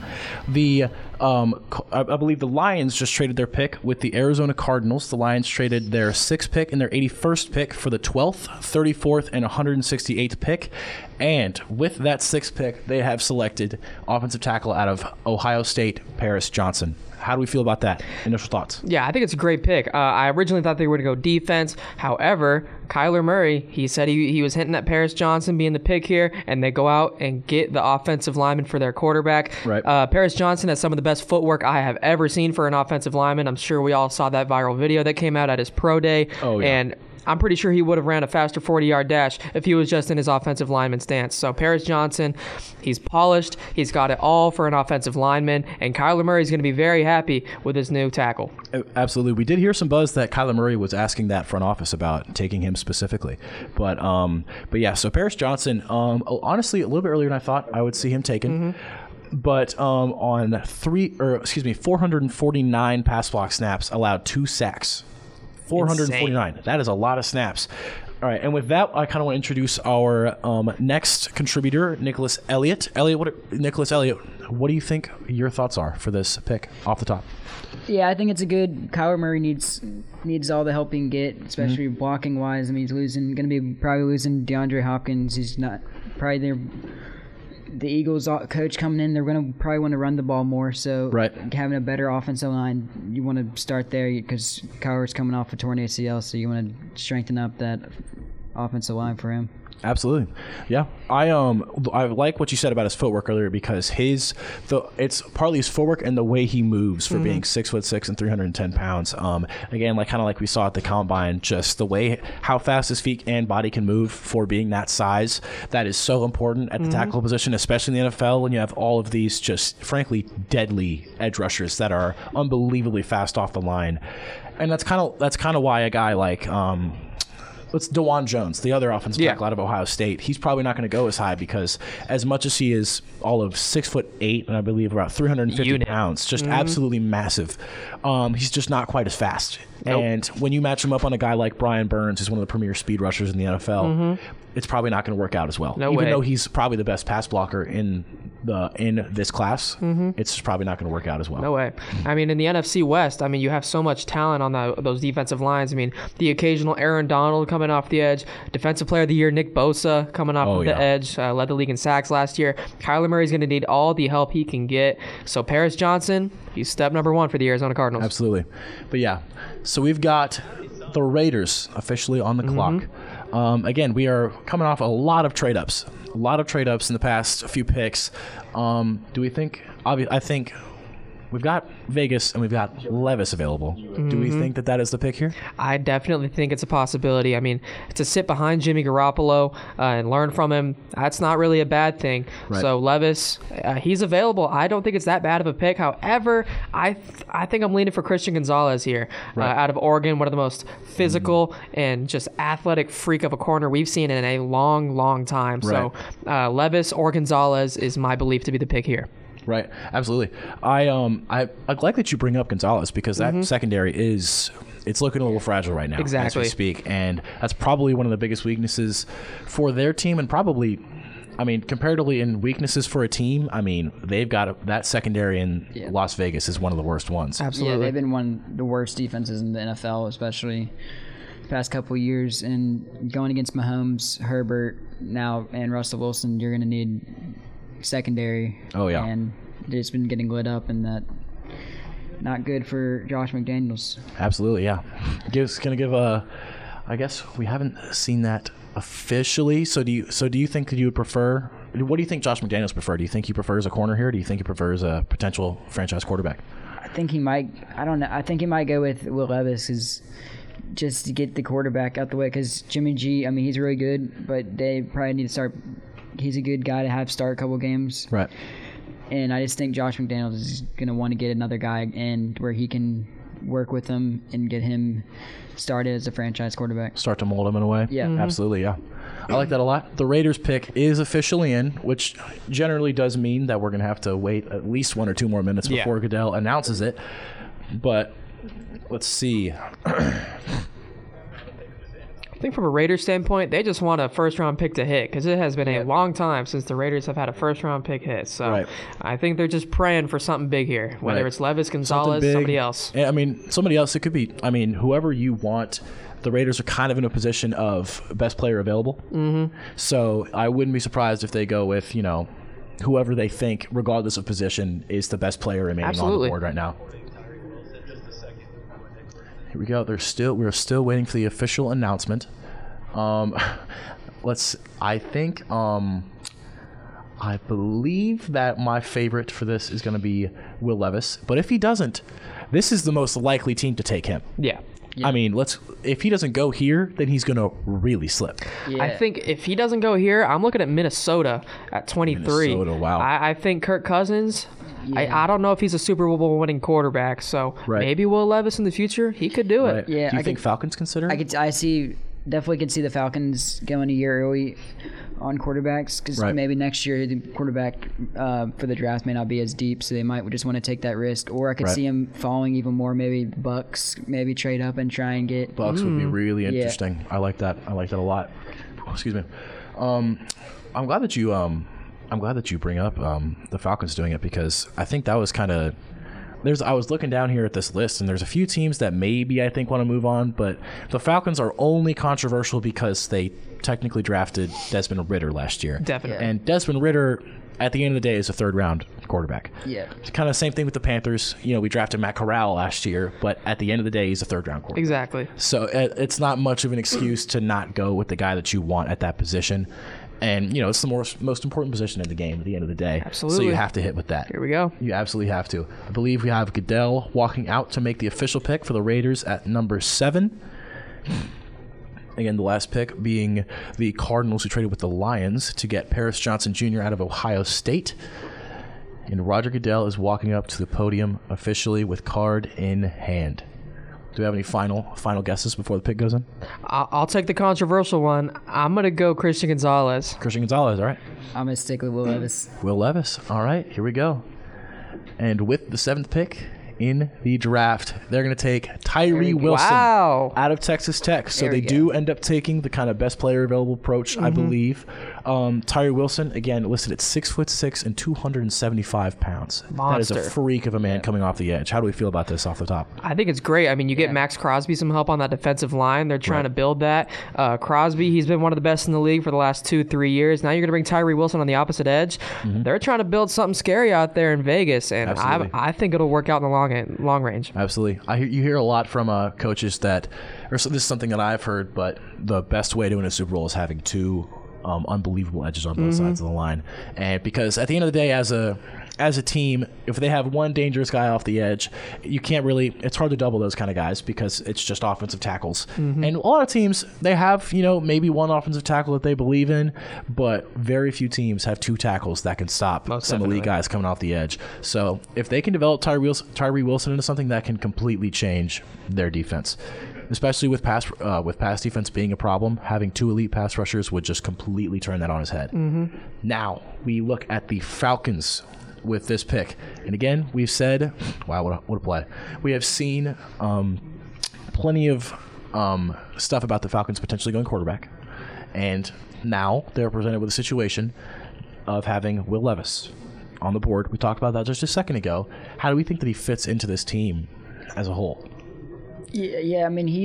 I believe the Lions just traded their pick with the Arizona Cardinals. The Lions traded their 6th pick and their 81st pick for the 12th, 34th, and 168th pick. And with that 6th pick, they have selected offensive tackle out of Ohio State, Paris Johnson. How do we feel about that? Initial thoughts? Yeah, I think it's a great pick. I originally thought they were going to go defense. However, Kyler Murray, he said he was hinting at Paris Johnson being the pick here, and they go out and get the offensive lineman for their quarterback. Right. Paris Johnson has some of the best footwork I have ever seen for an offensive lineman. I'm sure we all saw that viral video that came out at his pro day. Oh, yeah. And I'm pretty sure he would have ran a faster 40-yard dash if he was just in his offensive lineman stance. So Paris Johnson, he's polished. He's got it all for an offensive lineman. And Kyler Murray's going to be very happy with his new tackle. Absolutely. We did hear some buzz that Kyler Murray was asking that front office about taking him specifically. But yeah, so Paris Johnson, honestly, a little bit earlier than I thought I would see him taken. But on 449 pass block snaps, allowed 2 sacks. 449. Insane. That is a lot of snaps. All right, and with that, I kind of want to introduce our next contributor, Nicholas Elliott. Nicholas Elliott, what do you think your thoughts are for this pick off the top? Yeah, I think it's a good. Kyler Murray needs all the help he can get, especially blocking wise. I mean, he's probably losing DeAndre Hopkins. He's not probably there. The Eagles coach coming in, they're going to probably want to run the ball more. So having a better offensive line, you want to start there because Kyler's coming off a torn ACL, so you want to strengthen up that offensive line for him. Absolutely, yeah. I like what you said about his footwork earlier because it's partly his footwork and the way he moves for being 6'6" and 310 pounds. Again, kind of like we saw at the combine, just the way how fast his feet and body can move for being that size. That is so important at the tackle position, especially in the NFL when you have all of these just frankly deadly edge rushers that are unbelievably fast off the line, and that's kind of why a guy like. It's DeJuan Jones, the other offensive tackle out of Ohio State. He's probably not going to go as high because as much as he is all of 6'8" and I believe about 350 pounds, just absolutely massive, he's just not quite as fast. Nope. And when you match him up on a guy like Brian Burns, who's one of the premier speed rushers in the NFL, it's probably not going to work out as well. Even though he's probably the best pass blocker in this class, it's probably not going to work out as well. No way. I mean, in the NFC West, I mean, you have so much talent on those defensive lines. I mean, the occasional Aaron Donald coming off the edge, Defensive Player of the Year Nick Bosa coming off the edge, led the league in sacks last year. Kyler Murray's going to need all the help he can get. So Paris Johnson, he's step number 1 for the Arizona Cardinals. Absolutely. But yeah, so we've got the Raiders officially on the clock. Again, we are coming off a lot of trade-ups. In the past few picks. Do we think? I think we've got Vegas and we've got Levis available. Do we think that is the pick here? I definitely think it's a possibility. I mean, to sit behind Jimmy Garoppolo and learn from him, that's not really a bad thing. Right. So Levis, he's available. I don't think it's that bad of a pick. However, I think I'm leaning for Christian Gonzalez here out of Oregon, one of the most physical and just athletic freak of a corner we've seen in a long, long time. Right. So Levis or Gonzalez is my belief to be the pick here. Right, absolutely. I like that you bring up Gonzalez because that secondary it's looking a little fragile right now as we speak, and that's probably one of the biggest weaknesses for their team, and probably, I mean, comparatively in weaknesses for a team, I mean, they've got that secondary in Las Vegas is one of the worst ones. Absolutely, yeah, they've been one of the worst defenses in the NFL, especially the past couple of years. And going against Mahomes, Herbert now, and Russell Wilson, you're going to need secondary. Oh yeah, and it's been getting lit up, and that not good for Josh McDaniels. Absolutely, yeah. Gonna give a. I guess we haven't seen that officially. So do you think that you would prefer? What do you think Josh McDaniels prefer? Do you think he prefers a corner here? Or do you think he prefers a potential franchise quarterback? I think he might. I don't know. I think he might go with Will Levis, just to get the quarterback out the way. Because Jimmy G, I mean, he's really good, but they probably need to start. He's a good guy to have start a couple games. Right. And I just think Josh McDaniels is going to want to get another guy in where he can work with him and get him started as a franchise quarterback. Start to mold him in a way? Yeah. Absolutely, yeah. I like that a lot. The Raiders pick is officially in, which generally does mean that we're going to have to wait at least 1 or 2 more minutes before Goodell announces it. But let's see. I think from a Raiders standpoint, they just want a first-round pick to hit because it has been a long time since the Raiders have had a first-round pick hit. So I think they're just praying for something big here, whether it's Levis, Gonzalez, somebody else. I mean, somebody else. It could be, I mean, whoever you want. The Raiders are kind of in a position of best player available. Mm-hmm. So I wouldn't be surprised if they go with, whoever they think, regardless of position, is the best player remaining on the board right now. Here we go. We're still waiting for the official announcement. I believe that my favorite for this is going to be Will Levis. But if he doesn't, this is the most likely team to take him. Yeah. I mean, if he doesn't go here, then he's going to really slip. Yeah. I think if he doesn't go here, I'm looking at Minnesota at 23. Minnesota, wow. I think Kirk Cousins. I don't know if he's a Super Bowl winning quarterback, so maybe Will Levis in the future, he could do it. Right. Yeah, do you think Falcons consider? Definitely could see the Falcons going a year early on quarterbacks because maybe next year the quarterback for the draft may not be as deep, so they might just want to take that risk. Or I could see him falling even more. Maybe Bucks maybe trade up and try and get. Bucks would be really interesting. I like that. I like that a lot. Excuse me. I'm glad that you bring up the Falcons doing it because I think that was kind of. I was looking down here at this list, and there's a few teams that maybe I think want to move on, but the Falcons are only controversial because they technically drafted Desmond Ridder last year. Definitely. And Desmond Ridder, at the end of the day, is a third-round quarterback. Yeah. It's kind of the same thing with the Panthers. We drafted Matt Corral last year, but at the end of the day, he's a third-round quarterback. Exactly. So it's not much of an excuse to not go with the guy that you want at that position. And, it's the most important position in the game at the end of the day. Absolutely. So you have to hit with that. Here we go. You absolutely have to. I believe we have Goodell walking out to make the official pick for the Raiders at number 7. Again, the last pick being the Cardinals, who traded with the Lions to get Paris Johnson Jr. out of Ohio State. And Roger Goodell is walking up to the podium officially with card in hand. Do we have any final guesses before the pick goes in? I'll take the controversial one. I'm going to go Christian Gonzalez. Christian Gonzalez, all right. I'm going to stick with Will Levis. Will Levis, all right. Here we go. And with the 7th pick in the draft, they're going to take Tyree Wilson out of Texas Tech. So they do end up taking the kind of best player available approach, I believe. Tyree Wilson, again, listed at 6'6" and 275 pounds. Monster. That is a freak of a man coming off the edge. How do we feel about this off the top? I think it's great. I mean, you get Max Crosby some help on that defensive line. They're trying to build that. Crosby, he's been one of the best in the league for the last 2-3 years. Now you're going to bring Tyree Wilson on the opposite edge. They're trying to build something scary out there in Vegas, and I think it'll work out in the long range. Absolutely. You hear a lot from coaches that, or this is something that I've heard, but the best way to win a Super Bowl is having 2 unbelievable edges on both sides of the line. And because at the end of the day, as a team, if they have one dangerous guy off the edge, it's hard to double those kind of guys because it's just offensive tackles. And a lot of teams, they have, maybe one offensive tackle that they believe in, but very few teams have 2 tackles that can stop some elite guys coming off the edge. So if they can develop Tyree Wilson into something that can completely change their defense, especially with pass defense being a problem, having 2 elite pass rushers would just completely turn that on his head. Now we look at the Falcons with this pick. And again, we've said, wow, what a play. We have seen plenty of stuff about the Falcons potentially going quarterback. And now they're presented with a situation of having Will Levis on the board. We talked about that just a second ago. How do we think that he fits into this team as a whole? Yeah. I mean, he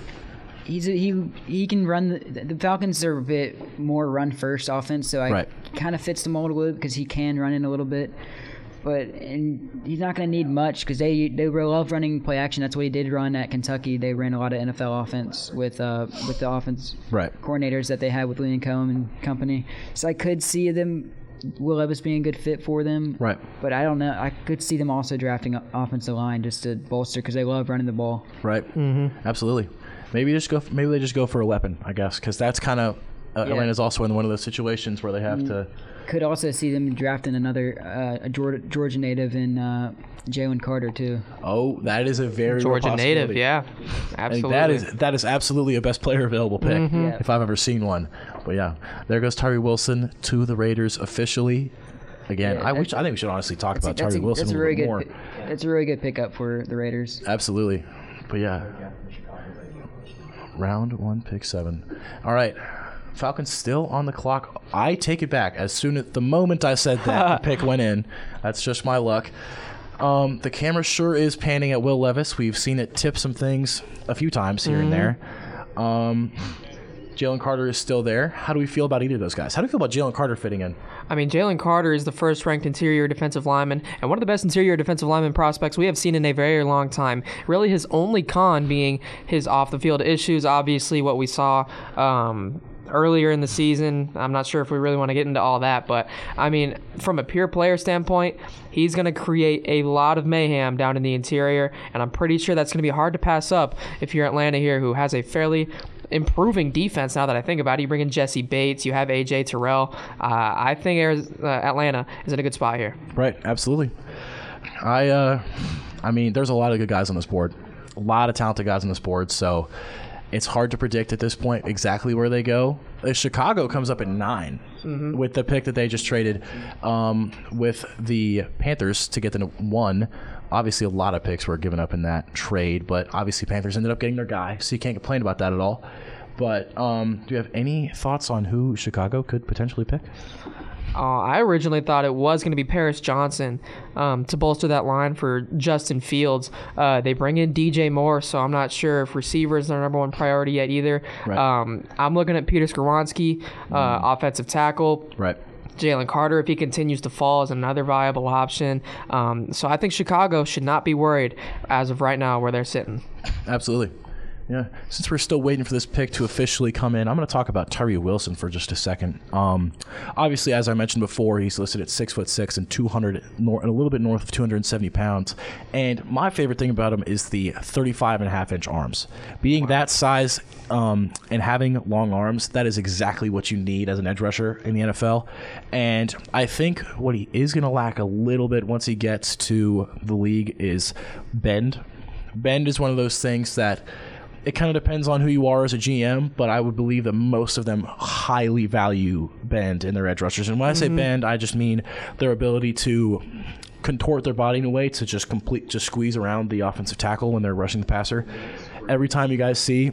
can run. The Falcons are a bit more run first offense, so I kind of fits the mold a little because he can run in a little bit. And he's not going to need much because they love running play action. That's what he did run at Kentucky. They ran a lot of NFL offense with the offense coordinators that they had with Liam Cohen and company. So I could see Will Levis being a good fit for them. Right. But I don't know. I could see them also drafting offensive line just to bolster because they love running the ball. Right. Mm-hmm. Absolutely. Maybe they just go for a weapon, I guess, because that's kind of Atlanta's also in one of those situations where they have to. Could also see them drafting another Georgia native in Jalen Carter too. Oh, that is a very Georgia native, yeah, absolutely. That is absolutely a best player available pick if I've ever seen one. But yeah, there goes Tyree Wilson to the Raiders officially. Again, I think we should honestly talk about Tyree Wilson a little bit more. It's a really good pickup for the Raiders. Absolutely, but yeah. Round 1, pick 7. All right. Falcons still on the clock. I take it back. The moment I said that, the pick went in. That's just my luck. The camera sure is panning at Will Levis. We've seen it tip some things a few times here and there. Jalen Carter is still there. How do we feel about either of those guys? How do we feel about Jalen Carter fitting in? I mean, Jalen Carter is the first-ranked interior defensive lineman and one of the best interior defensive lineman prospects we have seen in a very long time. Really, his only con being his off-the-field issues. Obviously, what we saw earlier in the season. I'm not sure if we really want to get into all that, but I mean, from a pure player standpoint, he's going to create a lot of mayhem down in the interior, and I'm pretty sure that's going to be hard to pass up if you're Atlanta here, who has a fairly improving defense now that I think about it. You bring in Jesse Bates, you have A.J. Terrell. I think Atlanta is in a good spot here. Right, absolutely. I mean, there's a lot of good guys on this board, a lot of talented guys on this board, so it's hard to predict at this point exactly where they go. Chicago comes up at 9 with the pick that they just traded with the Panthers to get the 1. Obviously, a lot of picks were given up in that trade, but obviously Panthers ended up getting their guy, so you can't complain about that at all. But do you have any thoughts on who Chicago could potentially pick? I originally thought it was going to be Paris Johnson to bolster that line for Justin Fields. They bring in DJ Moore, so I'm not sure if receiver is their number one priority yet either. Right. I'm looking at Peter Skoronski, offensive tackle. Right. Jalen Carter, if he continues to fall, is another viable option. So I think Chicago should not be worried as of right now where they're sitting. Absolutely. Yeah. Since we're still waiting for this pick to officially come in, I'm going to talk about Tyree Wilson for just a second. Obviously, as I mentioned before, he's listed at 6'6" and 200 and a little bit north of 270 pounds. And my favorite thing about him is the 35.5-inch arms. Being that size and having long arms, that is exactly what you need as an edge rusher in the NFL. And I think what he is going to lack a little bit once he gets to the league is bend. Bend is one of those things that it kind of depends on who you are as a GM, but I would believe that most of them highly value bend in their edge rushers. And when I say bend, I just mean their ability to contort their body in a way to just squeeze around the offensive tackle when they're rushing the passer. Every time you see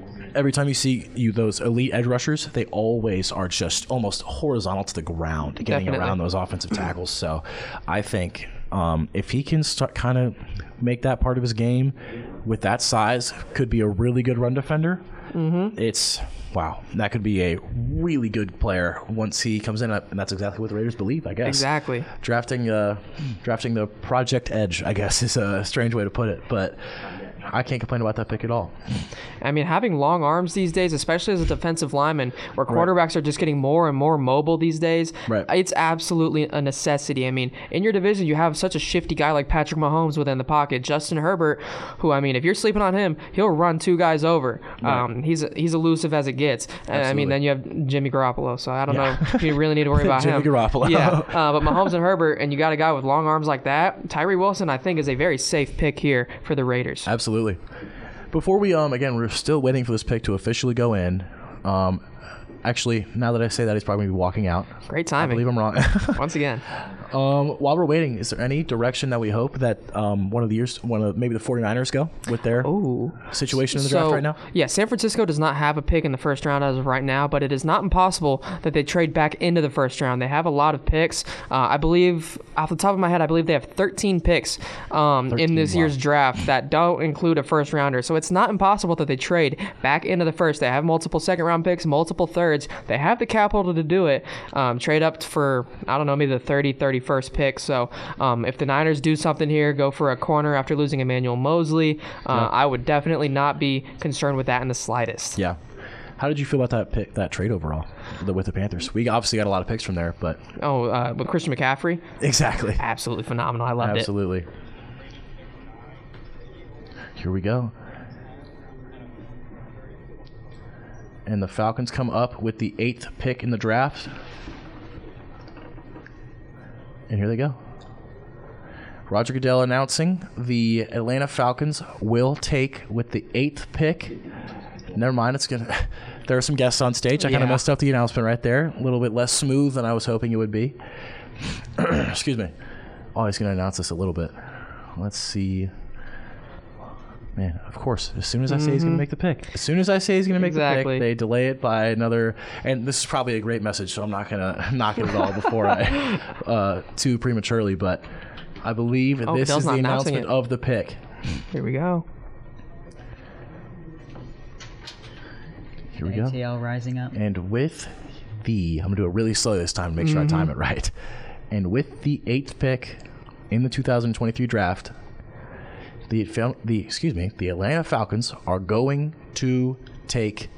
those elite edge rushers, they always are just almost horizontal to the ground, getting around those offensive tackles. So I think if he can start kind of make that part of his game with that size, could be a really good run defender. That could be a really good player once he comes in, and that's exactly what the Raiders believe, I guess. Exactly. Drafting the project edge, I guess, is a strange way to put it, but I can't complain about that pick at all. I mean, having long arms these days, especially as a defensive lineman, where quarterbacks are just getting more and more mobile these days, it's absolutely a necessity. I mean, in your division, you have such a shifty guy like Patrick Mahomes within the pocket. Justin Herbert, who, I mean, if you're sleeping on him, he'll run 2 guys over. He's elusive as it gets. I mean, then you have Jimmy Garoppolo, so I don't know if you really need to worry about him. Jimmy Garoppolo. Yeah, but Mahomes and Herbert, and you got a guy with long arms like that, Tyree Wilson, I think, is a very safe pick here for the Raiders. Absolutely. Before we again, we're still waiting for this pick to officially go in. Actually, now that I say that, he's probably going to be walking out. Great timing. I believe I'm wrong. Once again. While we're waiting, is there any direction that we hope that maybe the 49ers go with their situation in the draft right now? Yeah, San Francisco does not have a pick in the first round as of right now, but it is not impossible that they trade back into the first round. They have a lot of picks. I believe, off the top of my head, they have 13 picks in this year's draft that don't include a first rounder. So it's not impossible that they trade back into the first. They have multiple second round picks, multiple thirds. They have the capital to do it. Trade up for, maybe the 31st pick. So if the Niners do something here, go for a corner after losing Emmanuel Mosley, I would definitely not be concerned with that in the slightest. Yeah. How did you feel about that trade overall with the Panthers? We obviously got a lot of picks from there, but with Christian McCaffrey, exactly, absolutely phenomenal. I loved it. Absolutely. Here we go. And the Falcons come up with the 8th pick in the draft. And here they go. Roger Goodell announcing the Atlanta Falcons will take with the 8th pick. Never mind, there are some guests on stage. I kind of messed up the announcement right there. A little bit less smooth than I was hoping it would be. Excuse me. Oh, he's going to announce this a little bit. Let's see. Man, of course, as soon as I say he's going to make the pick. As soon as I say he's going to make the pick, they delay it by another. And this is probably a great message, so I'm not going to knock it at all before I too prematurely. But I believe this is the announcement of the pick. Here we go. Here we go. ATL rising up. And with I'm going to do it really slowly this time to make sure I time it right. And with the 8th pick in the 2023 draft, the Atlanta Falcons are going to take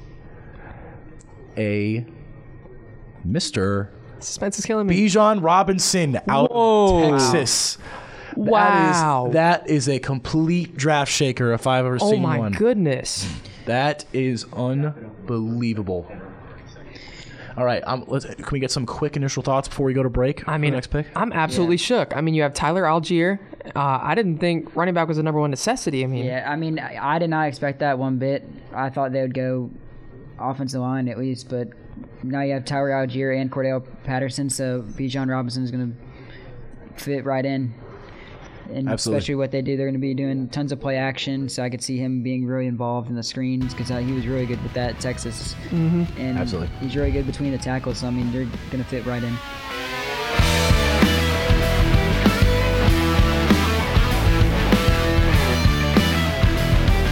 a Mr. Suspense is killing me. Bijan Robinson out of Texas. Wow. That is a complete draft shaker if I've ever seen one. Oh my goodness. That is unbelievable. All right, can we get some quick initial thoughts before we go to break for the next pick? I'm absolutely shook. You have Tyler Algier. I didn't think running back was the number one necessity. I did not expect that one bit. I thought they would go offensive line at least, but now you have Tyler Algier and Cordell Patterson, so Bijan Robinson is going to fit right in. And Absolutely. Especially what they do, they're going to be doing tons of play action, so I could see him being really involved in the screens because he was really good with that at Texas. Mm-hmm. And Absolutely. He's really good between the tackles, so they're going to fit right in.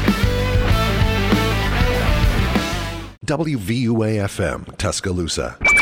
WVUA-FM, Tuscaloosa.